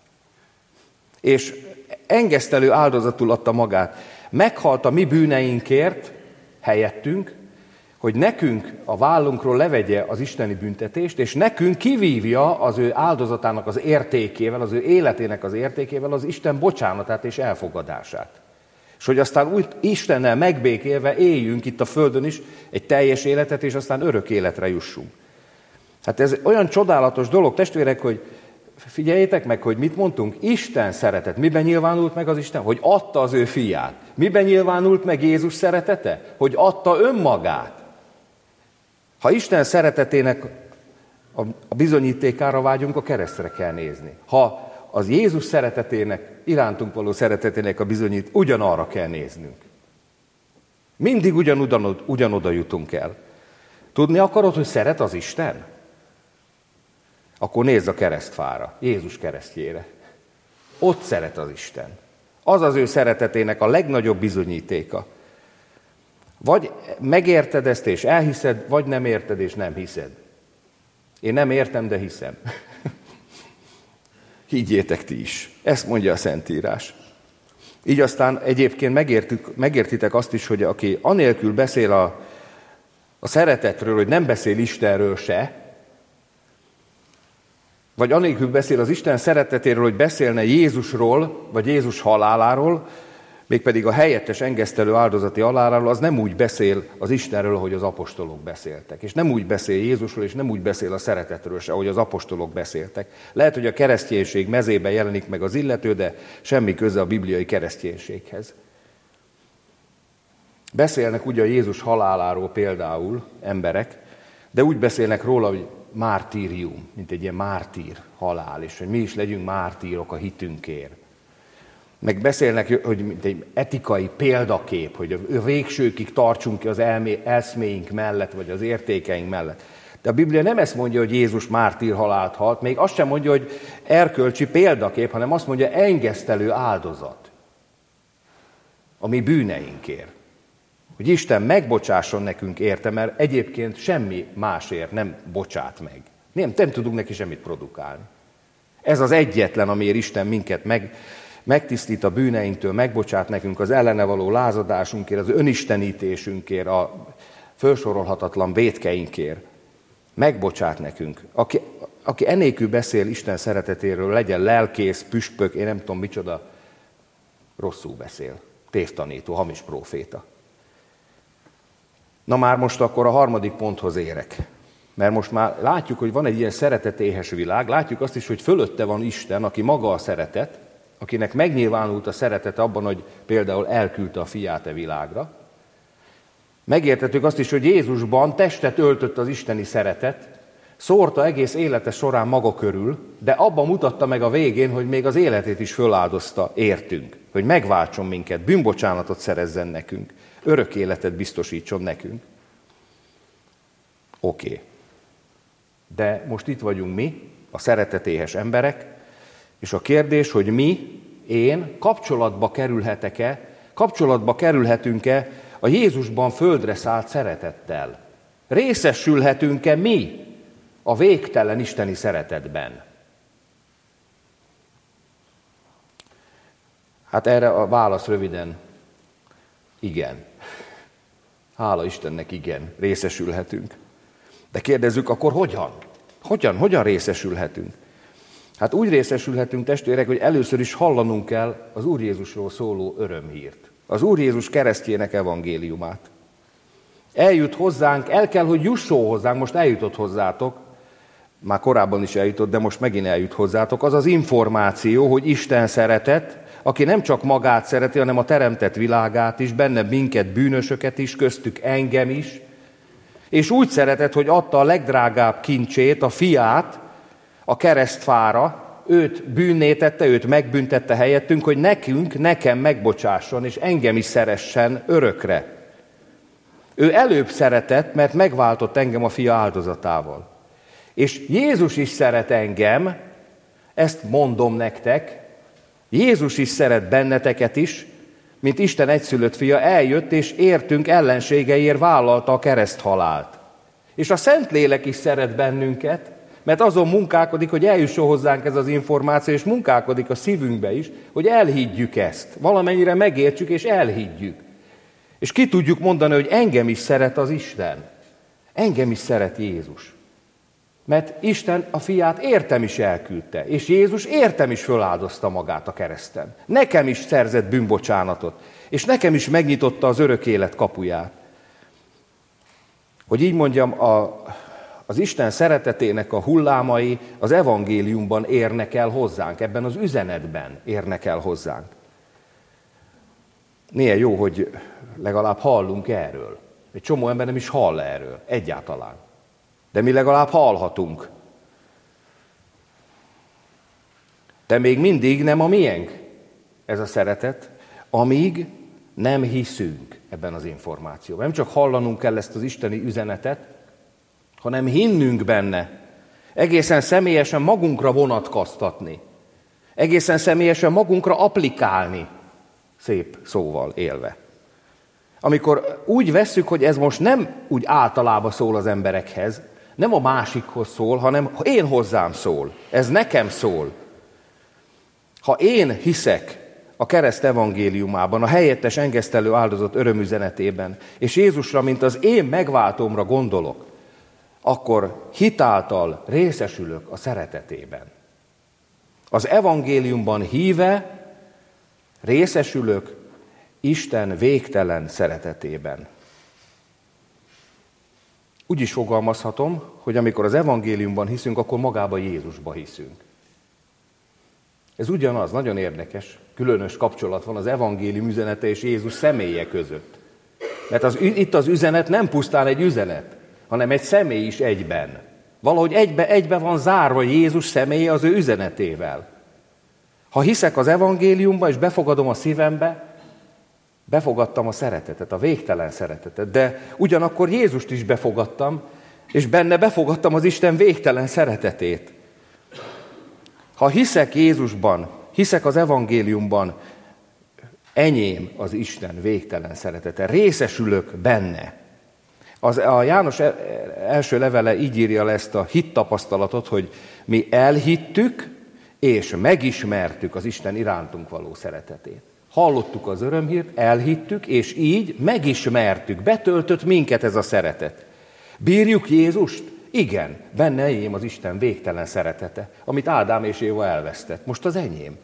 És engesztelő áldozatul adta magát. Meghalt a mi bűneinkért, helyettünk, hogy nekünk a vállunkról levegye az isteni büntetést, és nekünk kivívja az ő áldozatának az értékével, az ő életének az értékével az Isten bocsánatát és elfogadását. És hogy aztán úgy Istennel megbékélve éljünk itt a földön is egy teljes életet, és aztán örök életre jussunk. Hát ez olyan csodálatos dolog, testvérek, hogy figyeljétek meg, hogy mit mondtunk. Isten szeretet. Miben nyilvánult meg az Isten? Hogy adta az ő fiát. Miben nyilvánult meg Jézus szeretete? Hogy adta önmagát. Ha Isten szeretetének a bizonyítékára vágyunk, a keresztre kell nézni. Ha az Jézus szeretetének, irántunk való szeretetének a bizonyít, ugyanarra kell néznünk. Mindig ugyanoda, ugyanoda jutunk el. Tudni akarod, hogy szeret az Isten? Akkor nézz a keresztfára, Jézus keresztjére. Ott szeret az Isten. Az az ő szeretetének a legnagyobb bizonyítéka. Vagy megérted ezt és elhiszed, vagy nem érted és nem hiszed. Én nem értem, de hiszem. Higgyétek ti is. Ezt mondja a Szentírás. Így aztán egyébként megértük, megértitek azt is, hogy aki anélkül beszél a, a szeretetről, hogy nem beszél Istenről se, vagy anélkül beszél az Isten szeretetéről, hogy beszélne Jézusról, vagy Jézus haláláról, mégpedig a helyettes engesztelő áldozati haláláról, az nem úgy beszél az Istenről, ahogy az apostolok beszéltek. És nem úgy beszél Jézusról, és nem úgy beszél a szeretetről se, ahogy az apostolok beszéltek. Lehet, hogy a kereszténység mezében jelenik meg az illető, de semmi köze a bibliai kereszténységhez. Beszélnek ugye a Jézus haláláról például emberek, de úgy beszélnek róla, hogy mártírium, mint egy ilyen mártír halál, és hogy mi is legyünk mártírok a hitünkért. Meg beszélnek, hogy mint egy etikai példakép, hogy a végsőkig tartsunk ki az elmé, eszméink mellett, vagy az értékeink mellett. De a Biblia nem ezt mondja, hogy Jézus mártír halált halt, még azt sem mondja, hogy erkölcsi példakép, hanem azt mondja, engesztelő áldozat a mi bűneinkért. Hogy Isten megbocsásson nekünk érte, mert egyébként semmi másért nem bocsát meg. Nem, nem tudunk neki semmit produkálni. Ez az egyetlen, amiért Isten minket meg, megtisztít a bűneinktől, megbocsát nekünk az ellene való lázadásunkért, az önistenítésünkért, a felsorolhatatlan vétkeinkért. Megbocsát nekünk. Aki, aki enélkül beszél Isten szeretetéről, legyen lelkész, püspök, én nem tudom micsoda, rosszul beszél. Tévtanító, hamis próféta. Na már most akkor a harmadik ponthoz érek. Mert most már látjuk, hogy van egy ilyen szeretetéhes világ, látjuk azt is, hogy fölötte van Isten, aki maga a szeretet, akinek megnyilvánult a szeretet abban, hogy például elküldte a fiát a világra. Megértettük azt is, hogy Jézusban testet öltött az isteni szeretet, szórta egész élete során maga körül, de abban mutatta meg a végén, hogy még az életét is föláldozta értünk, hogy megváltson minket, bűnbocsánatot szerezzen nekünk, örök életet biztosítson nekünk. Oké. Okay. De most itt vagyunk mi, a szeretetéhes emberek, és a kérdés, hogy mi, én kapcsolatba kerülhetek-e, kapcsolatba kerülhetünk-e a Jézusban földre szállt szeretettel? Részesülhetünk-e mi a végtelen isteni szeretetben? Hát erre a válasz röviden, igen. Hála Istennek, igen, részesülhetünk. De kérdezzük, akkor hogyan? Hogyan? Hogyan részesülhetünk? Hát úgy részesülhetünk, testvérek, hogy először is hallanunk kell az Úr Jézusról szóló örömhírt. Az Úr Jézus keresztjének evangéliumát. Eljut hozzánk, el kell, hogy jusson hozzánk, most eljutott hozzátok, már korábban is eljutott, de most megint eljut hozzátok, az az információ, hogy Isten szeretet, aki nem csak magát szereti, hanem a teremtett világát is, benne minket, bűnösöket is, köztük engem is, és úgy szeretett, hogy adta a legdrágább kincsét, a fiát a keresztfára, őt bűnné tette, őt megbüntette helyettünk, hogy nekünk, nekem megbocsásson, és engem is szeressen örökre. Ő előbb szeretett, mert megváltott engem a fia áldozatával. És Jézus is szeret engem, ezt mondom nektek, Jézus is szeret benneteket is, mint Isten egyszülött fia, eljött és értünk ellenségeiért vállalta a kereszthalált. És a Szentlélek is szeret bennünket, mert azon munkálkodik, hogy eljusson hozzánk ez az információ, és munkálkodik a szívünkbe is, hogy elhiggyük ezt. Valamennyire megértsük és elhiggyük. És ki tudjuk mondani, hogy engem is szeret az Isten. Engem is szeret Jézus. Mert Isten a fiát értem is elküldte, és Jézus értem is föláldozta magát a kereszten. Nekem is szerzett bűnbocsánatot, és nekem is megnyitotta az örök élet kapuját. Hogy így mondjam, a, az Isten szeretetének a hullámai az evangéliumban érnek el hozzánk, ebben az üzenetben érnek el hozzánk. Milyen jó, hogy legalább hallunk erről. Egy csomó ember nem is hall erről, egyáltalán. De mi legalább hallhatunk. De még mindig nem a miénk ez a szeretet, amíg nem hiszünk ebben az információban. Nem csak hallanunk kell ezt az isteni üzenetet, hanem hinnünk benne. Egészen személyesen magunkra vonatkoztatni. Egészen személyesen magunkra applikálni, szép szóval élve. Amikor úgy vesszük, hogy ez most nem úgy általában szól az emberekhez, nem a másikhoz szól, hanem én hozzám szól. Ez nekem szól. Ha én hiszek a kereszt evangéliumában, a helyettes engesztelő áldozat örömüzenetében, és Jézusra, mint az én megváltómra gondolok, akkor hitáltal részesülök a szeretetében. Az evangéliumban híve részesülök Isten végtelen szeretetében. Úgy is fogalmazhatom, hogy amikor az evangéliumban hiszünk, akkor magába Jézusba hiszünk. Ez ugyanaz, nagyon érdekes, különös kapcsolat van az evangélium üzenete és Jézus személye között. Mert az, itt az üzenet nem pusztán egy üzenet, hanem egy személy is egyben. Valahogy egybe, egybe van zárva Jézus személye az ő üzenetével. Ha hiszek az evangéliumba és befogadom a szívembe, befogadtam a szeretetet, a végtelen szeretetet, de ugyanakkor Jézust is befogadtam, és benne befogadtam az Isten végtelen szeretetét. Ha hiszek Jézusban, hiszek az evangéliumban, enyém az Isten végtelen szeretete, részesülök benne. Az, a János első levele így írja le ezt a hittapasztalatot, hogy mi elhittük és megismertük az Isten irántunk való szeretetét. Hallottuk az örömhírt, elhittük, és így megismertük, betöltött minket ez a szeretet. Bírjuk Jézust? Igen, benne enyém az Isten végtelen szeretete, amit Ádám és Éva elvesztett. Most az enyém.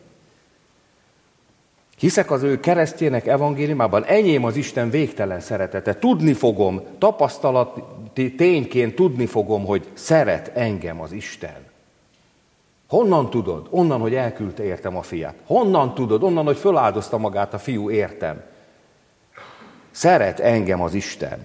Hiszek az ő keresztjének evangéliumában, enyém az Isten végtelen szeretete. Tudni fogom, tapasztalati tényként tudni fogom, hogy szeret engem az Isten. Honnan tudod? Onnan, hogy elküldte értem a fiát. Honnan tudod? Onnan, hogy föláldozta magát a fiú értem. Szeret engem az Isten.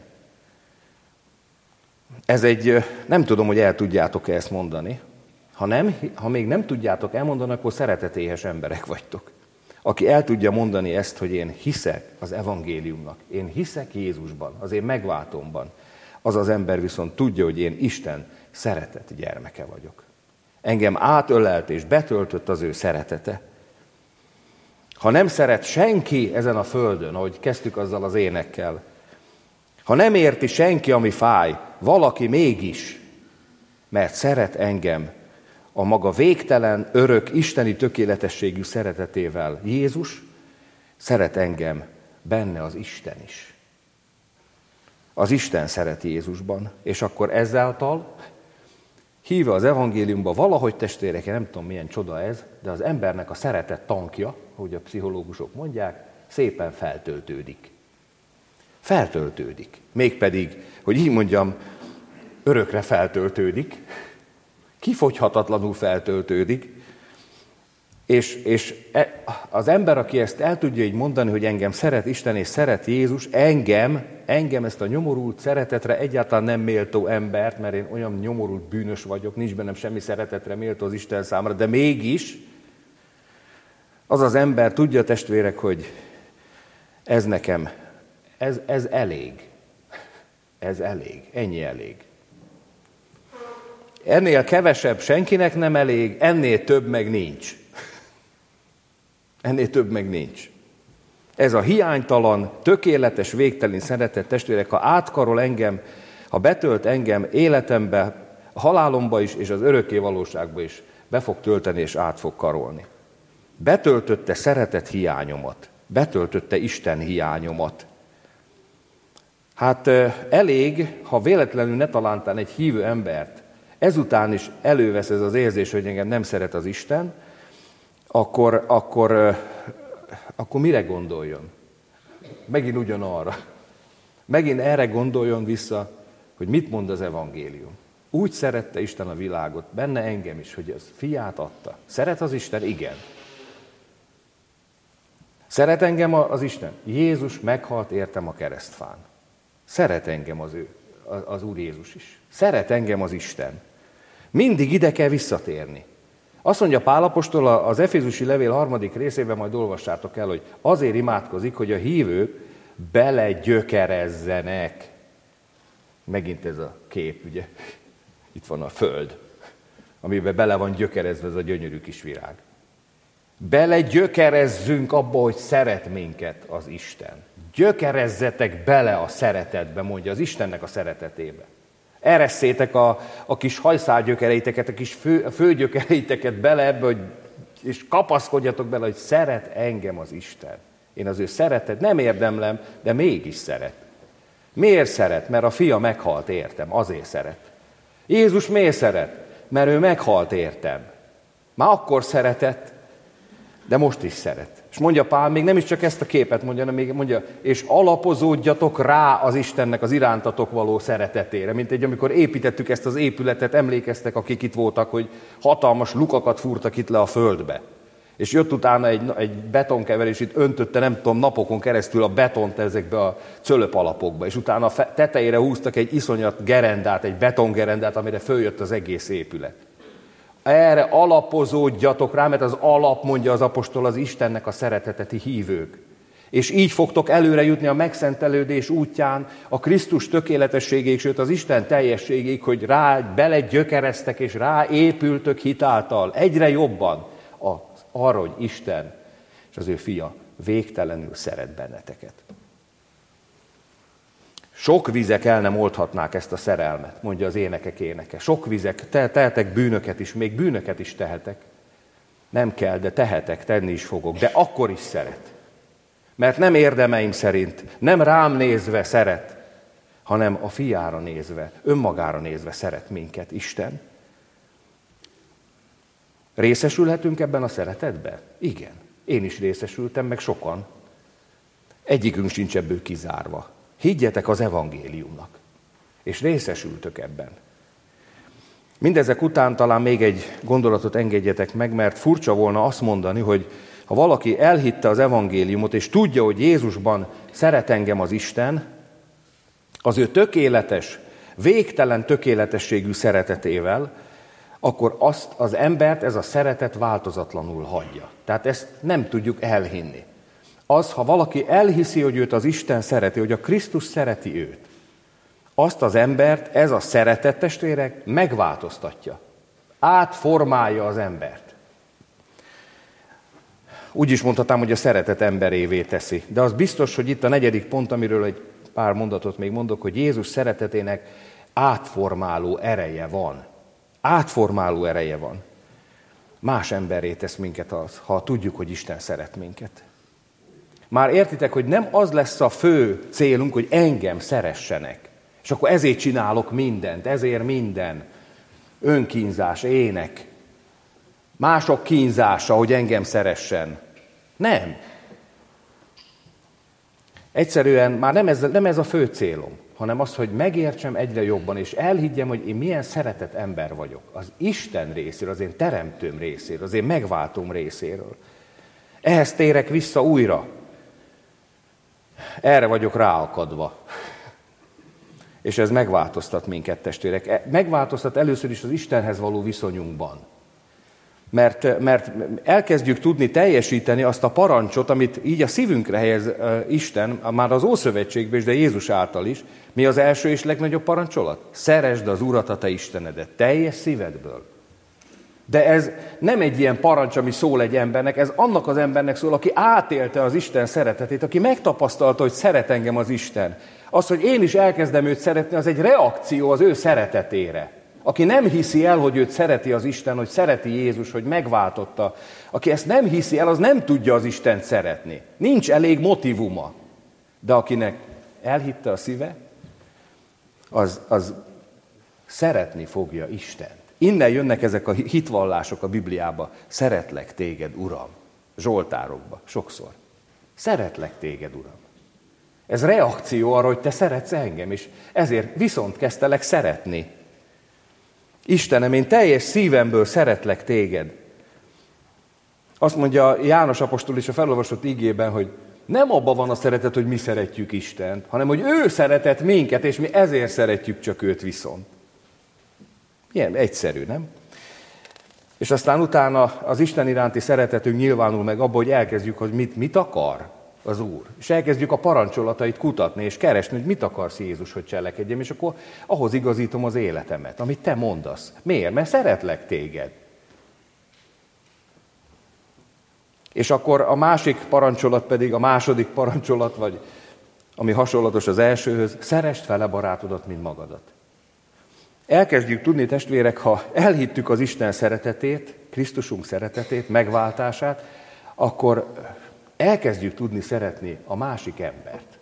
Ez egy, nem tudom, hogy el tudjátok-e ezt mondani. Ha, nem, ha még nem tudjátok elmondani, akkor szeretetéhes emberek vagytok. Aki el tudja mondani ezt, hogy én hiszek az evangéliumnak, én hiszek Jézusban, az én megváltomban, az az ember viszont tudja, hogy én Isten szeretett gyermeke vagyok. Engem átölelt és betöltött az ő szeretete. Ha nem szeret senki ezen a földön, ahogy kezdtük azzal az énekkel, ha nem érti senki, ami fáj, valaki mégis, mert szeret engem a maga végtelen, örök, isteni tökéletességű szeretetével. Jézus szeret engem, benne az Isten is. Az Isten szeret Jézusban, és akkor ezáltal hívva az evangéliumba, valahogy testvérek, én nem tudom milyen csoda ez, de az embernek a szeretet tankja, ahogy a pszichológusok mondják, szépen feltöltődik. Feltöltődik. Mégpedig, hogy így mondjam, örökre feltöltődik, kifogyhatatlanul feltöltődik, És, és az ember, aki ezt el tudja így mondani, hogy engem szeret Isten és szeret Jézus, engem, engem ezt a nyomorult szeretetre egyáltalán nem méltó embert, mert én olyan nyomorult bűnös vagyok, nincs bennem semmi szeretetre méltó az Isten számára, de mégis az az ember tudja, testvérek, hogy ez nekem, ez, ez elég. Ez elég, ennyi elég. Ennél kevesebb senkinek nem elég, ennél több meg nincs. Ennél több meg nincs. Ez a hiánytalan, tökéletes, végtelen szeretet, testvérek, ha átkarol engem, ha betölt engem életembe, a halálomba is, és az örökké valóságba is, be fog tölteni és át fog karolni. Betöltötte szeretet hiányomat, betöltötte Isten hiányomat. Hát elég, ha véletlenül ne talántán egy hívő embert, ezután is elővesz ez az érzés, hogy engem nem szeret az Isten, akkor, akkor, akkor mire gondoljon? Megint ugyanarra. Megint erre gondoljon vissza, hogy mit mond az evangélium. Úgy szerette Isten a világot, benne engem is, hogy az fiát adta. Szeret az Isten? Igen. Szeret engem az Isten? Jézus meghalt értem a keresztfán. Szeret engem az, ő, az Úr Jézus is. Szeret engem az Isten. Mindig ide kell visszatérni. Azt mondja Pál apostol az Efézusi levél harmadik részében, majd olvassátok el, hogy azért imádkozik, hogy a hívők belegyökerezzenek. Megint ez a kép, ugye? Itt van a föld, amiben bele van gyökerezve ez a gyönyörű kis virág. Belegyökerezzünk abba, hogy szeret minket az Isten. Gyökerezzetek bele a szeretetbe, mondja, az Istennek a szeretetébe. Eresszétek a, a kis hajszálgyökereiteket, a kis fő, főgyökereiteket bele ebbe, hogy, és kapaszkodjatok bele, hogy szeret engem az Isten. Én az ő szeretet nem érdemlem, de mégis szeret. Miért szeret? Mert a fia meghalt értem, azért szeret. Jézus miért szeret? Mert ő meghalt értem. Már akkor szeretett, de most is szeret. És mondja Pál, még nem is csak ezt a képet mondja, hanem még mondja, és alapozódjatok rá az Istennek az irántatok való szeretetére. Mint egy, amikor építettük ezt az épületet, emlékeztek, akik itt voltak, hogy hatalmas lukakat fúrtak itt le a földbe. És jött utána egy, egy betonkeverés, itt öntötte, nem tudom, napokon keresztül a betont ezekbe a cölöp alapokba. És utána a tetejére húztak egy iszonyat gerendát, egy betongerendát, amire följött az egész épület. Erre alapozódjatok rá, mert az alap, mondja az apostol, az Istennek a szereteteti hívők. És így fogtok előre jutni a megszentelődés útján, a Krisztus tökéletességéig, sőt az Isten teljességéig, hogy rá belegyökereztek és rá épültök hitáltal egyre jobban a, arra, hogy Isten és az ő fia végtelenül szeret benneteket. Sok vizek el nem oldhatnák ezt a szerelmet, mondja az énekek éneke. Sok vizek, te, tehetek bűnöket is, még bűnöket is tehetek. Nem kell, de tehetek, tenni is fogok, de akkor is szeret. Mert nem érdemeim szerint, nem rám nézve szeret, hanem a fiára nézve, önmagára nézve szeret minket Isten. Részesülhetünk ebben a szeretetben? Igen. Én is részesültem, meg sokan. Egyikünk sincs ebből kizárva. Higgyetek az evangéliumnak, és részesültök ebben. Mindezek után talán még egy gondolatot engedjetek meg, mert furcsa volna azt mondani, hogy ha valaki elhitte az evangéliumot, és tudja, hogy Jézusban szeret engem az Isten, az ő tökéletes, végtelen tökéletességű szeretetével, akkor azt az embert ez a szeretet változatlanul hagyja. Tehát ezt nem tudjuk elhinni. Az, ha valaki elhiszi, hogy őt az Isten szereti, hogy a Krisztus szereti őt, azt az embert ez a szeretet, testvérek, megváltoztatja. Átformálja az embert. Úgy is mondhatnám, hogy a szeretet emberévé teszi. De az biztos, hogy itt a negyedik pont, amiről egy pár mondatot még mondok, hogy Jézus szeretetének átformáló ereje van. Átformáló ereje van. Más emberré tesz minket az, ha tudjuk, hogy Isten szeret minket. Már értitek, hogy nem az lesz a fő célunk, hogy engem szeressenek. És akkor ezért csinálok mindent, ezért minden. Önkínzás, ének. Mások kínzása, hogy engem szeressen. Nem. Egyszerűen már nem ez, nem ez a fő célom, hanem az, hogy megértsem egyre jobban, és elhiggyem, hogy én milyen szeretett ember vagyok. Az Isten részéről, az én teremtőm részéről, az én megváltóm részéről. Ehhez térek vissza újra. Erre vagyok ráakadva. És ez megváltoztat minket, testvérek. Megváltoztat először is az Istenhez való viszonyunkban. Mert, mert elkezdjük tudni teljesíteni azt a parancsot, amit így a szívünkre helyez Isten, már az Ószövetségben is, de Jézus által is. Mi az első és legnagyobb parancsolat? Szeresd az Urat, a te Istenedet, teljes szívedből. De ez nem egy ilyen parancs, ami szól egy embernek, ez annak az embernek szól, aki átélte az Isten szeretetét, aki megtapasztalta, hogy szeret engem az Isten. Az, hogy én is elkezdem őt szeretni, az egy reakció az ő szeretetére. Aki nem hiszi el, hogy őt szereti az Isten, hogy szereti Jézus, hogy megváltotta, aki ezt nem hiszi el, az nem tudja az Istent szeretni. Nincs elég motivuma. De akinek elhitte a szíve, az, az szeretni fogja Istent. Innen jönnek ezek a hitvallások a Bibliába. Szeretlek téged, Uram. Zsoltárokba, sokszor. Szeretlek téged, Uram. Ez reakció arra, hogy te szeretsz engem, és ezért viszont kezdtelek szeretni. Istenem, én teljes szívemből szeretlek téged. Azt mondja János apostol is a felolvasott igében, hogy nem abban van a szeretet, hogy mi szeretjük Istent, hanem hogy ő szeretett minket, és mi ezért szeretjük csak őt viszont. Ilyen egyszerű, nem? És aztán utána az Isten iránti szeretetünk nyilvánul meg abban, hogy elkezdjük, hogy mit, mit akar az Úr. És elkezdjük a parancsolatait kutatni, és keresni, hogy mit akarsz Jézus, hogy cselekedjem, és akkor ahhoz igazítom az életemet, amit te mondasz. Miért? Mert szeretlek téged. És akkor a másik parancsolat pedig, a második parancsolat, vagy ami hasonlatos az elsőhöz, szeresd fele barátodat, mint magadat. Elkezdjük tudni, testvérek, ha elhittük az Isten szeretetét, Krisztusunk szeretetét, megváltását, akkor elkezdjük tudni szeretni a másik embert.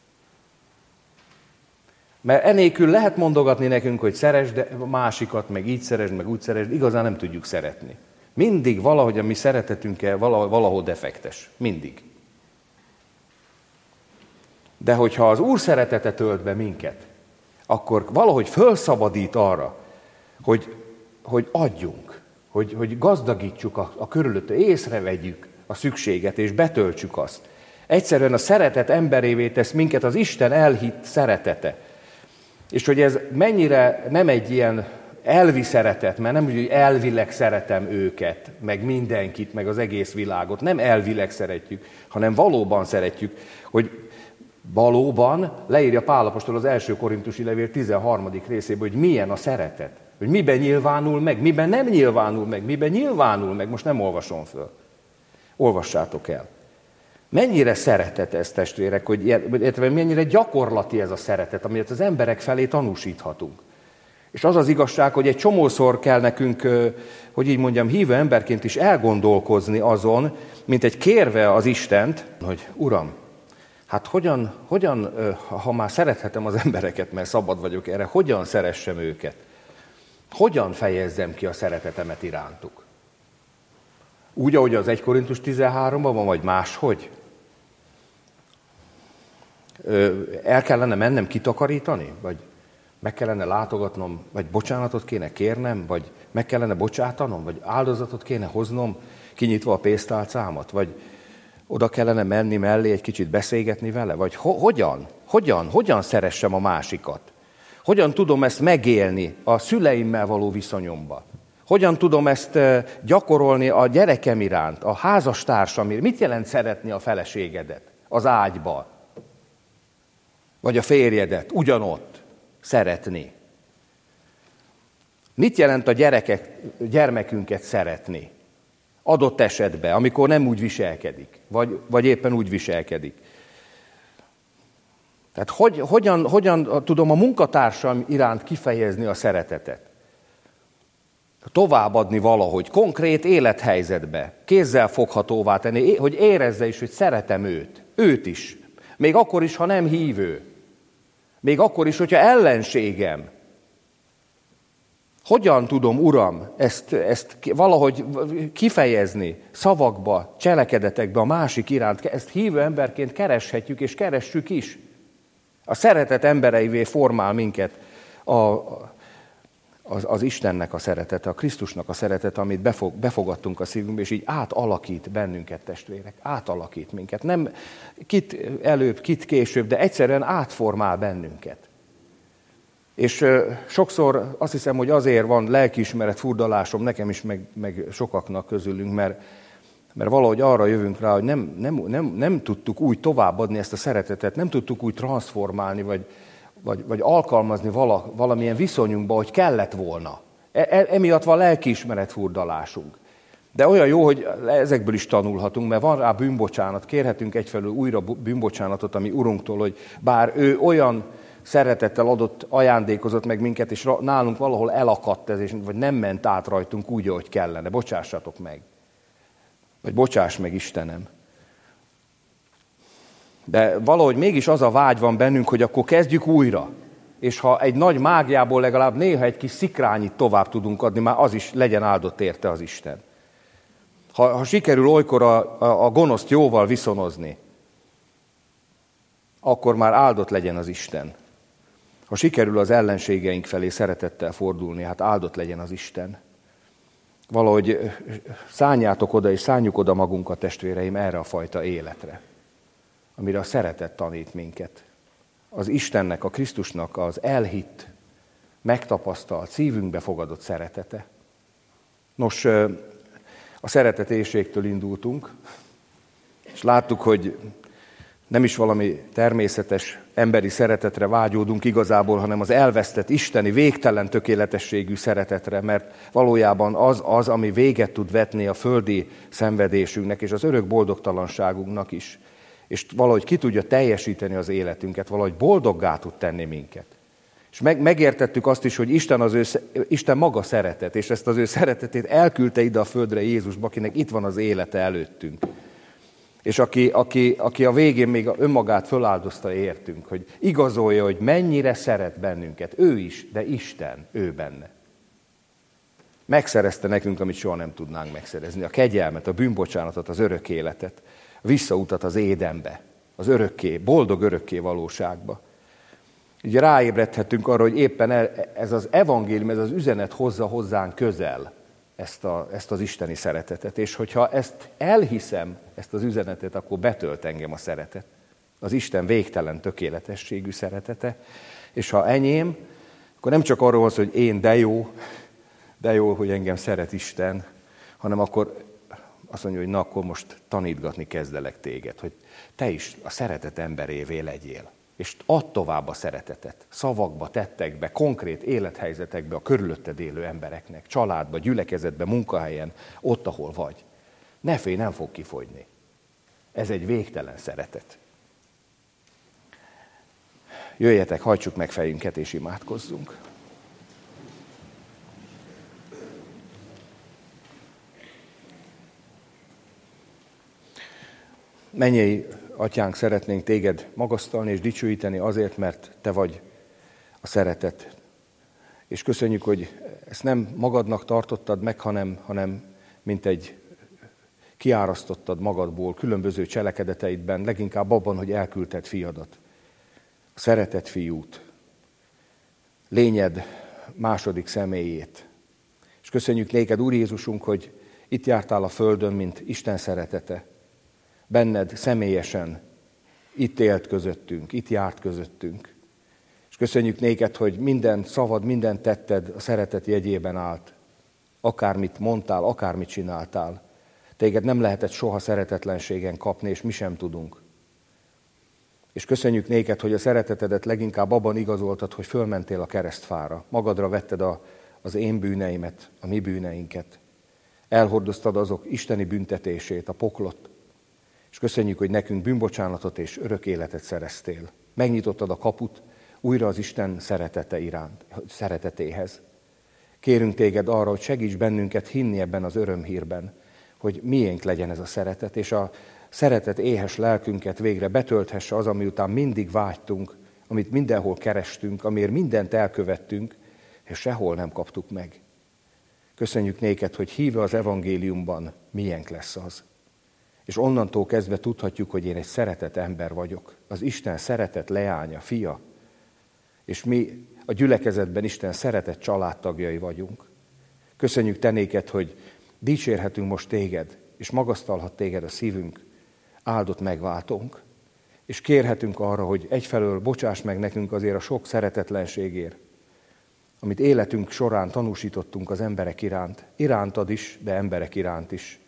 Mert enélkül lehet mondogatni nekünk, hogy szeresd a másikat, meg így szeresd, meg úgy szeresd, igazán nem tudjuk szeretni. Mindig valahogy a mi szeretetünkkel valahol defektes. Mindig. De hogyha az Úr szeretete tölt be minket, akkor valahogy fölszabadít arra, hogy, hogy adjunk, hogy, hogy gazdagítsuk a, a körülötte, észrevegyük a szükséget, és betöltsük azt. Egyszerűen a szeretet emberévé tesz minket az Isten elhitt szeretete. És hogy ez mennyire nem egy ilyen elvi szeretet, mert nem úgy, hogy elvileg szeretem őket, meg mindenkit, meg az egész világot. Nem elvileg szeretjük, hanem valóban szeretjük, hogy valóban leírja Pál apostol az első korintusi levél tizenharmadik részében, hogy milyen a szeretet. Hogy miben nyilvánul meg, miben nem nyilvánul meg, miben nyilvánul meg. Most nem olvasom föl. Olvassátok el. Mennyire szeretet ez, testvérek, hogy illetve mennyire gyakorlati ez a szeretet, amit az emberek felé tanúsíthatunk. És az az igazság, hogy egy csomószor kell nekünk, hogy így mondjam, hívő emberként is elgondolkozni azon, mint egy kérve az Istent, hogy Uram, hát hogyan, hogyan, ha már szerethetem az embereket, mert szabad vagyok erre, hogyan szeressem őket? Hogyan fejezzem ki a szeretetemet irántuk? Úgy, ahogy az egy Korintus tizenháromban van, vagy máshogy? El kellene mennem kitakarítani? Vagy meg kellene látogatnom? Vagy bocsánatot kéne kérnem? Vagy meg kellene bocsátanom? Vagy áldozatot kéne hoznom, kinyitva a pénztálcámat? Vagy oda kellene menni mellé, egy kicsit beszélgetni vele? Vagy ho- hogyan? Hogyan? Hogyan szeressem a másikat? Hogyan tudom ezt megélni a szüleimmel való viszonyomban? Hogyan tudom ezt gyakorolni a gyerekem iránt, a házastársam iránt? Mit jelent szeretni a feleségedet az ágyba? Vagy a férjedet ugyanott szeretni? Mit jelent a gyerekek, gyermekünket szeretni? Adott esetben, amikor nem úgy viselkedik, vagy, vagy éppen úgy viselkedik. Tehát hogy, hogyan, hogyan tudom a munkatársam iránt kifejezni a szeretetet? Továbbadni valahogy, konkrét élethelyzetbe, kézzel foghatóvá tenni, hogy érezze is, hogy szeretem őt, őt is. Még akkor is, ha nem hívő. Még akkor is, hogyha ellenségem. Hogyan tudom, Uram, ezt, ezt valahogy kifejezni szavakba, cselekedetekbe a másik iránt? Ezt hívő emberként kereshetjük, és keressük is. A szeretet embereivé formál minket a, az, az Istennek a szeretete, a Krisztusnak a szeretete, amit befog, befogadtunk a szívünkbe, és így átalakít bennünket, testvérek. Átalakít minket. Nem kit előbb, kit később, de egyszerűen átformál bennünket. És sokszor azt hiszem, hogy azért van lelkiismeret furdalásom nekem is, meg, meg sokaknak közülünk, mert, mert valahogy arra jövünk rá, hogy nem, nem, nem, nem tudtuk úgy továbbadni ezt a szeretetet, nem tudtuk úgy transformálni, vagy, vagy, vagy alkalmazni vala, valamilyen viszonyunkba, hogy kellett volna. E, emiatt van lelkiismeret furdalásunk. De olyan jó, hogy ezekből is tanulhatunk, mert van rá bűnbocsánat, kérhetünk egyfelől újra bűnbocsánatot a mi Urunktól, hogy bár ő olyan szeretettel adott, ajándékozott meg minket, és nálunk valahol elakadt ez, vagy nem ment át rajtunk úgy, ahogy kellene. Bocsássatok meg. Vagy bocsáss meg, Istenem. De valahogy mégis az a vágy van bennünk, hogy akkor kezdjük újra. És ha egy nagy mágiából legalább néha egy kis szikrányit tovább tudunk adni, már az is legyen áldott érte az Isten. Ha, ha sikerül olykor a, a, a gonoszt jóval viszonozni, akkor már áldott legyen az Isten. Ha sikerül az ellenségeink felé szeretettel fordulni, hát áldott legyen az Isten. Valahogy szálljátok oda, és szálljuk oda magunkat, testvéreim, erre a fajta életre, amire a szeretet tanít minket. Az Istennek, a Krisztusnak az elhitt, megtapasztalt, szívünkbe fogadott szeretete. Nos, a szeretetérségtől indultunk, és láttuk, hogy nem is valami természetes emberi szeretetre vágyódunk igazából, hanem az elvesztett isteni, végtelen tökéletességű szeretetre, mert valójában az az, ami véget tud vetni a földi szenvedésünknek és az örök boldogtalanságunknak is. És valahogy ki tudja teljesíteni az életünket, valahogy boldoggá tud tenni minket. És meg, megértettük azt is, hogy Isten, az ő, Isten maga szeretet, és ezt az ő szeretetét elküldte ide a földre Jézusba, akinek itt van az élete előttünk. És aki, aki, aki a végén még önmagát föláldozta értünk, hogy igazolja, hogy mennyire szeret bennünket. Ő is, de Isten, ő benne. Megszerezte nekünk, amit soha nem tudnánk megszerezni. A kegyelmet, a bűnbocsánatot, az örök életet, a visszautat az édenbe, az örökké, boldog örökké valóságba. Így ráébredhetünk arra, hogy éppen ez az evangélium, ez az üzenet hozza hozzánk közel ezt, a, ezt az isteni szeretetet. És hogyha ezt elhiszem, ezt az üzenetet, akkor betölt engem a szeretet. Az Isten végtelen tökéletességű szeretete. És ha enyém, akkor nem csak arról van szó, hogy én de jó, de jó, hogy engem szeret Isten, hanem akkor azt mondja, hogy na, akkor most tanítgatni kezdelek téged, hogy te is a szeretet emberévé legyél. És add tovább a szeretetet, szavakba, tettekbe, konkrét élethelyzetekbe a körülötted élő embereknek, családba, gyülekezetbe, munkahelyen, ott, ahol vagy. Ne félj, nem fog kifogyni. Ez egy végtelen szeretet. Jöjjetek, hajtsuk meg fejünket és imádkozzunk. Mennyei Atyánk, szeretnénk téged magasztalni és dicsőíteni azért, mert te vagy a szeretet. És köszönjük, hogy ezt nem magadnak tartottad meg, hanem, hanem mint egy kiárasztottad magadból különböző cselekedeteidben, leginkább abban, hogy elküldted fiadat, a szeretet fiút, lényed második személyét. És köszönjük néked, Úr Jézusunk, hogy itt jártál a földön, mint Isten szeretete. Benned személyesen itt élt közöttünk, itt járt közöttünk. És köszönjük néked, hogy minden szavad, minden tetted a szeretet jegyében állt. Akármit mondtál, akármit csináltál. Téged nem lehetett soha szeretetlenségen kapni, és mi sem tudunk. És köszönjük néked, hogy a szeretetedet leginkább abban igazoltad, hogy fölmentél a keresztfára. Magadra vetted a, az én bűneimet, a mi bűneinket. Elhordoztad azok isteni büntetését, a poklot. És köszönjük, hogy nekünk bűnbocsánatot és örök életet szereztél. Megnyitottad a kaput újra az Isten szeretete iránt, szeretetéhez. Kérünk téged arra, hogy segíts bennünket hinni ebben az örömhírben, hogy miénk legyen ez a szeretet, és a szeretet éhes lelkünket végre betölthesse az, ami után mindig vágytunk, amit mindenhol kerestünk, amiért mindent elkövettünk, és sehol nem kaptuk meg. Köszönjük néked, hogy híve az evangéliumban miénk lesz az. És onnantól kezdve tudhatjuk, hogy én egy szeretett ember vagyok. Az Isten szeretett leánya, fia. És mi a gyülekezetben Isten szeretett családtagjai vagyunk. Köszönjük te néked, hogy dicsérhetünk most téged, és magasztalhat téged a szívünk, áldott megváltónk. És kérhetünk arra, hogy egyfelől bocsáss meg nekünk azért a sok szeretetlenségért, amit életünk során tanúsítottunk az emberek iránt. Irántad is, de emberek iránt is.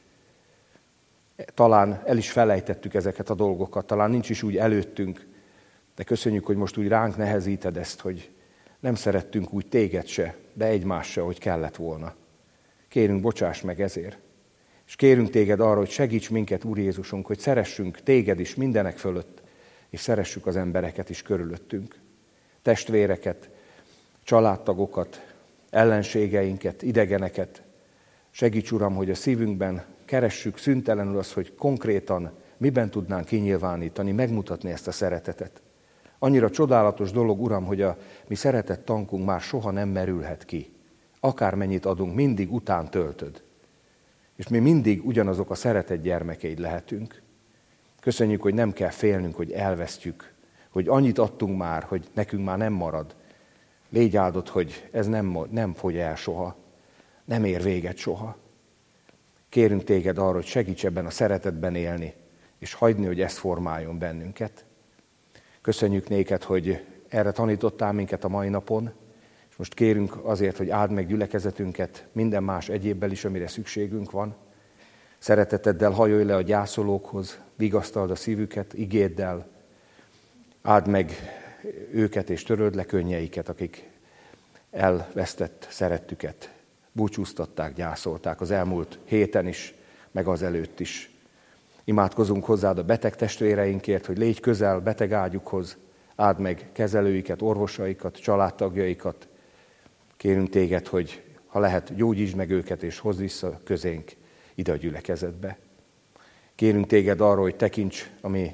Talán el is felejtettük ezeket a dolgokat, talán nincs is úgy előttünk, de köszönjük, hogy most úgy ránk nehezíted ezt, hogy nem szerettünk úgy téged se, de egymást se, hogy kellett volna. Kérünk, bocsáss meg ezért. És kérünk téged arra, hogy segíts minket, Úr Jézusunk, hogy szeressünk téged is mindenek fölött, és szeressük az embereket is körülöttünk. Testvéreket, családtagokat, ellenségeinket, idegeneket. Segíts, Uram, hogy a szívünkben keressük szüntelenül azt, hogy konkrétan miben tudnánk kinyilvánítani, megmutatni ezt a szeretetet. Annyira csodálatos dolog, Uram, hogy a mi szeretett tankunk már soha nem merülhet ki. Akármennyit adunk, mindig után töltöd. És mi mindig ugyanazok a szeretett gyermekeid lehetünk. Köszönjük, hogy nem kell félnünk, hogy elvesztjük, hogy annyit adtunk már, hogy nekünk már nem marad. Légy áldott, hogy ez nem, nem fogy el soha, nem ér véget soha. Kérünk téged arra, hogy segíts ebben a szeretetben élni, és hagyni, hogy ez formáljon bennünket. Köszönjük néked, hogy erre tanítottál minket a mai napon, és most kérünk azért, hogy áld meg gyülekezetünket, minden más egyébbel is, amire szükségünk van. Szereteteddel hajolj le a gyászolókhoz, vigasztald a szívüket, igéddel, áld meg őket és töröld le könnyeiket, akik elvesztett szerettüket búcsúztatták, gyászolták az elmúlt héten is, meg az előtt is. Imádkozunk hozzád a beteg testvéreinkért, hogy légy közel beteg ágyukhoz, áld meg kezelőiket, orvosaikat, családtagjaikat. Kérünk téged, hogy ha lehet, gyógyítsd meg őket, és hozd vissza közénk ide a gyülekezetbe. Kérünk téged arra, hogy tekints a mi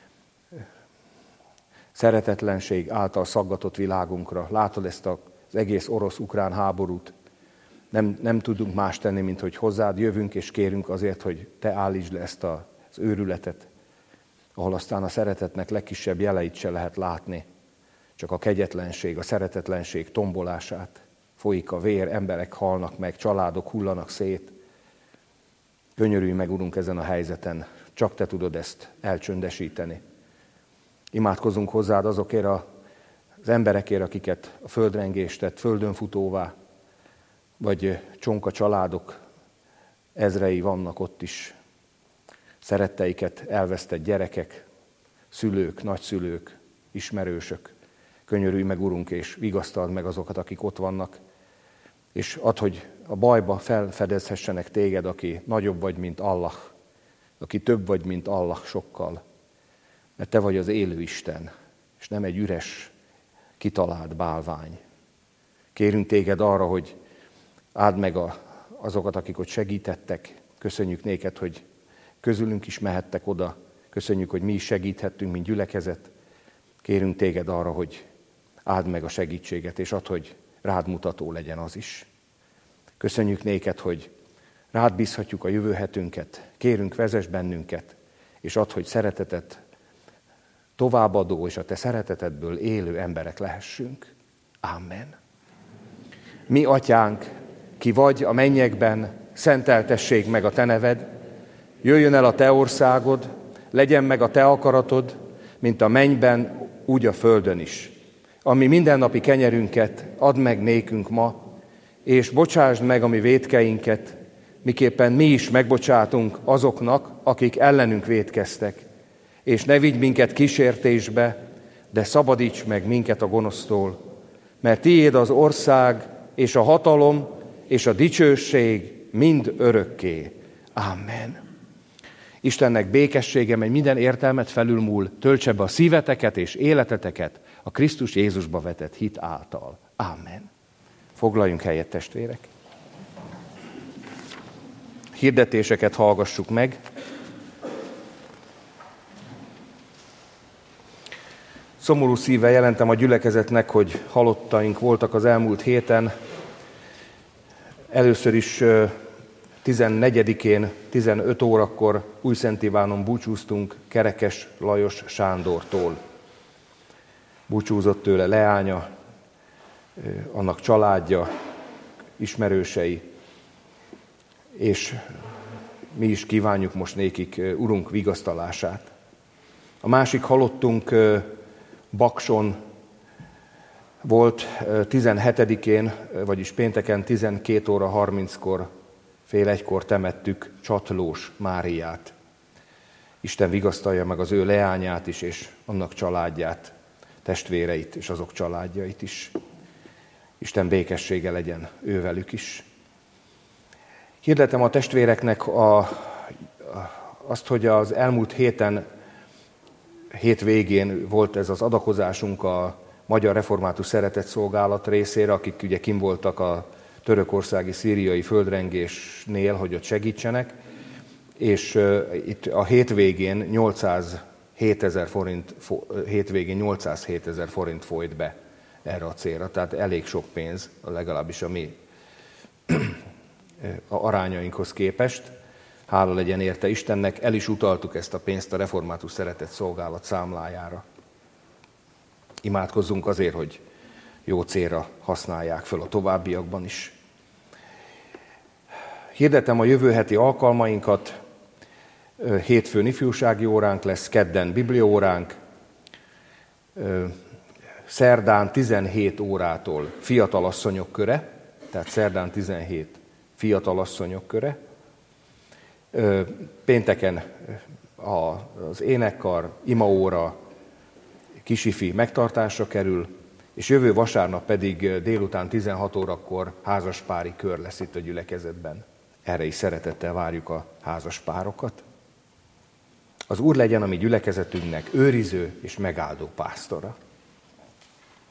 szeretetlenség által szaggatott világunkra. Látod ezt az egész orosz-ukrán háborút. Nem, nem tudunk más tenni, mint hogy hozzád jövünk, és kérünk azért, hogy te állítsd le ezt az őrületet, ahol aztán a szeretetnek legkisebb jeleit se lehet látni, csak a kegyetlenség, a szeretetlenség tombolását. Folyik a vér, emberek halnak meg, családok hullanak szét. Könyörülj meg, Urunk, ezen a helyzeten, csak te tudod ezt elcsöndesíteni. Imádkozunk hozzád azokért az emberekért, akiket a földrengés tett földön futóvá, vagy csonka családok ezrei vannak ott is. Szeretteiket elvesztett gyerekek, szülők, nagyszülők, ismerősök. Könyörülj meg, Urunk, és vigasztald meg azokat, akik ott vannak, és add, hogy a bajba felfedezhessenek téged, aki nagyobb vagy, mint Allah, aki több vagy, mint Allah sokkal. Mert te vagy az élő Isten, és nem egy üres, kitalált bálvány. Kérünk téged arra, hogy áld meg a, azokat, akik ott segítettek. Köszönjük néked, hogy közülünk is mehettek oda. Köszönjük, hogy mi is segíthettünk, mint gyülekezet. Kérünk téged arra, hogy áld meg a segítséget, és add, hogy rád mutató legyen az is. Köszönjük néked, hogy rád bízhatjuk a jövő hetünket. Kérünk, vezess bennünket, és add, hogy szeretetet továbbadó, és a te szeretetedből élő emberek lehessünk. Amen. Mi, atyánk, ki vagy a mennyekben, szenteltessék meg a te neved, jöjjön el a te országod, legyen meg a te akaratod, mint a mennyben, úgy a földön is. Ami mindennapi kenyerünket add meg nékünk ma, és bocsásd meg a mi vétkeinket, miképpen mi is megbocsátunk azoknak, akik ellenünk vétkeztek. És ne vigy minket kísértésbe, de szabadíts meg minket a gonosztól, mert tiéd az ország, és a hatalom, és a dicsőség mind örökké. Amen. Istennek békessége, mely minden értelmet felülmúl, töltse be a szíveteket és életeteket a Krisztus Jézusba vetett hit által. Amen. Foglaljunk helyet, testvérek. Hirdetéseket hallgassuk meg. Szomorú szívvel jelentem a gyülekezetnek, hogy halottaink voltak az elmúlt héten. Először is tizennegyedikén, tizenöt órakor Újszent Ivánon búcsúztunk Kerekes Lajos Sándortól. Búcsúzott tőle leánya, annak családja, ismerősei, és mi is kívánjuk most nékik Urunk vigasztalását. A másik halottunk Bakson volt tizenhetedikén, vagyis pénteken tizenkét óra harminckor, fél egykor temettük Csatlós Máriát. Isten vigasztalja meg az ő leányát is, és annak családját, testvéreit és azok családjait is. Isten békessége legyen ővelük is. Hirdetem a testvéreknek a, azt, hogy az elmúlt héten, hét végén volt ez az adakozásunk a Magyar Református Szeretetszolgálat részére, akik ugye kim voltak a törökországi szíriai földrengésnél, hogy ott segítsenek, és uh, itt a hétvégén nyolcszázhétezer forint, hétvégén nyolcszázhétezer forint folyt be erre a célra, tehát elég sok pénz, legalábbis a mi a arányainkhoz képest. Hála legyen érte Istennek, el is utaltuk ezt a pénzt a Református Szeretetszolgálat számlájára. Imádkozzunk azért, hogy jó célra használják föl a továbbiakban is. Hirdetem a jövő heti alkalmainkat. Hétfőn ifjúsági óránk lesz, kedden bibliaóránk, szerdán tizenhét órától fiatalasszonyok köre, tehát szerdán tizenhét fiatalasszonyok köre, pénteken az énekkar, imaóra, kisifi megtartásra kerül, és jövő vasárnap pedig délután tizenhat órakor házaspári kör lesz itt a gyülekezetben. Erre is szeretettel várjuk a házaspárokat. Az Úr legyen a mi gyülekezetünknek őriző és megáldó pásztora.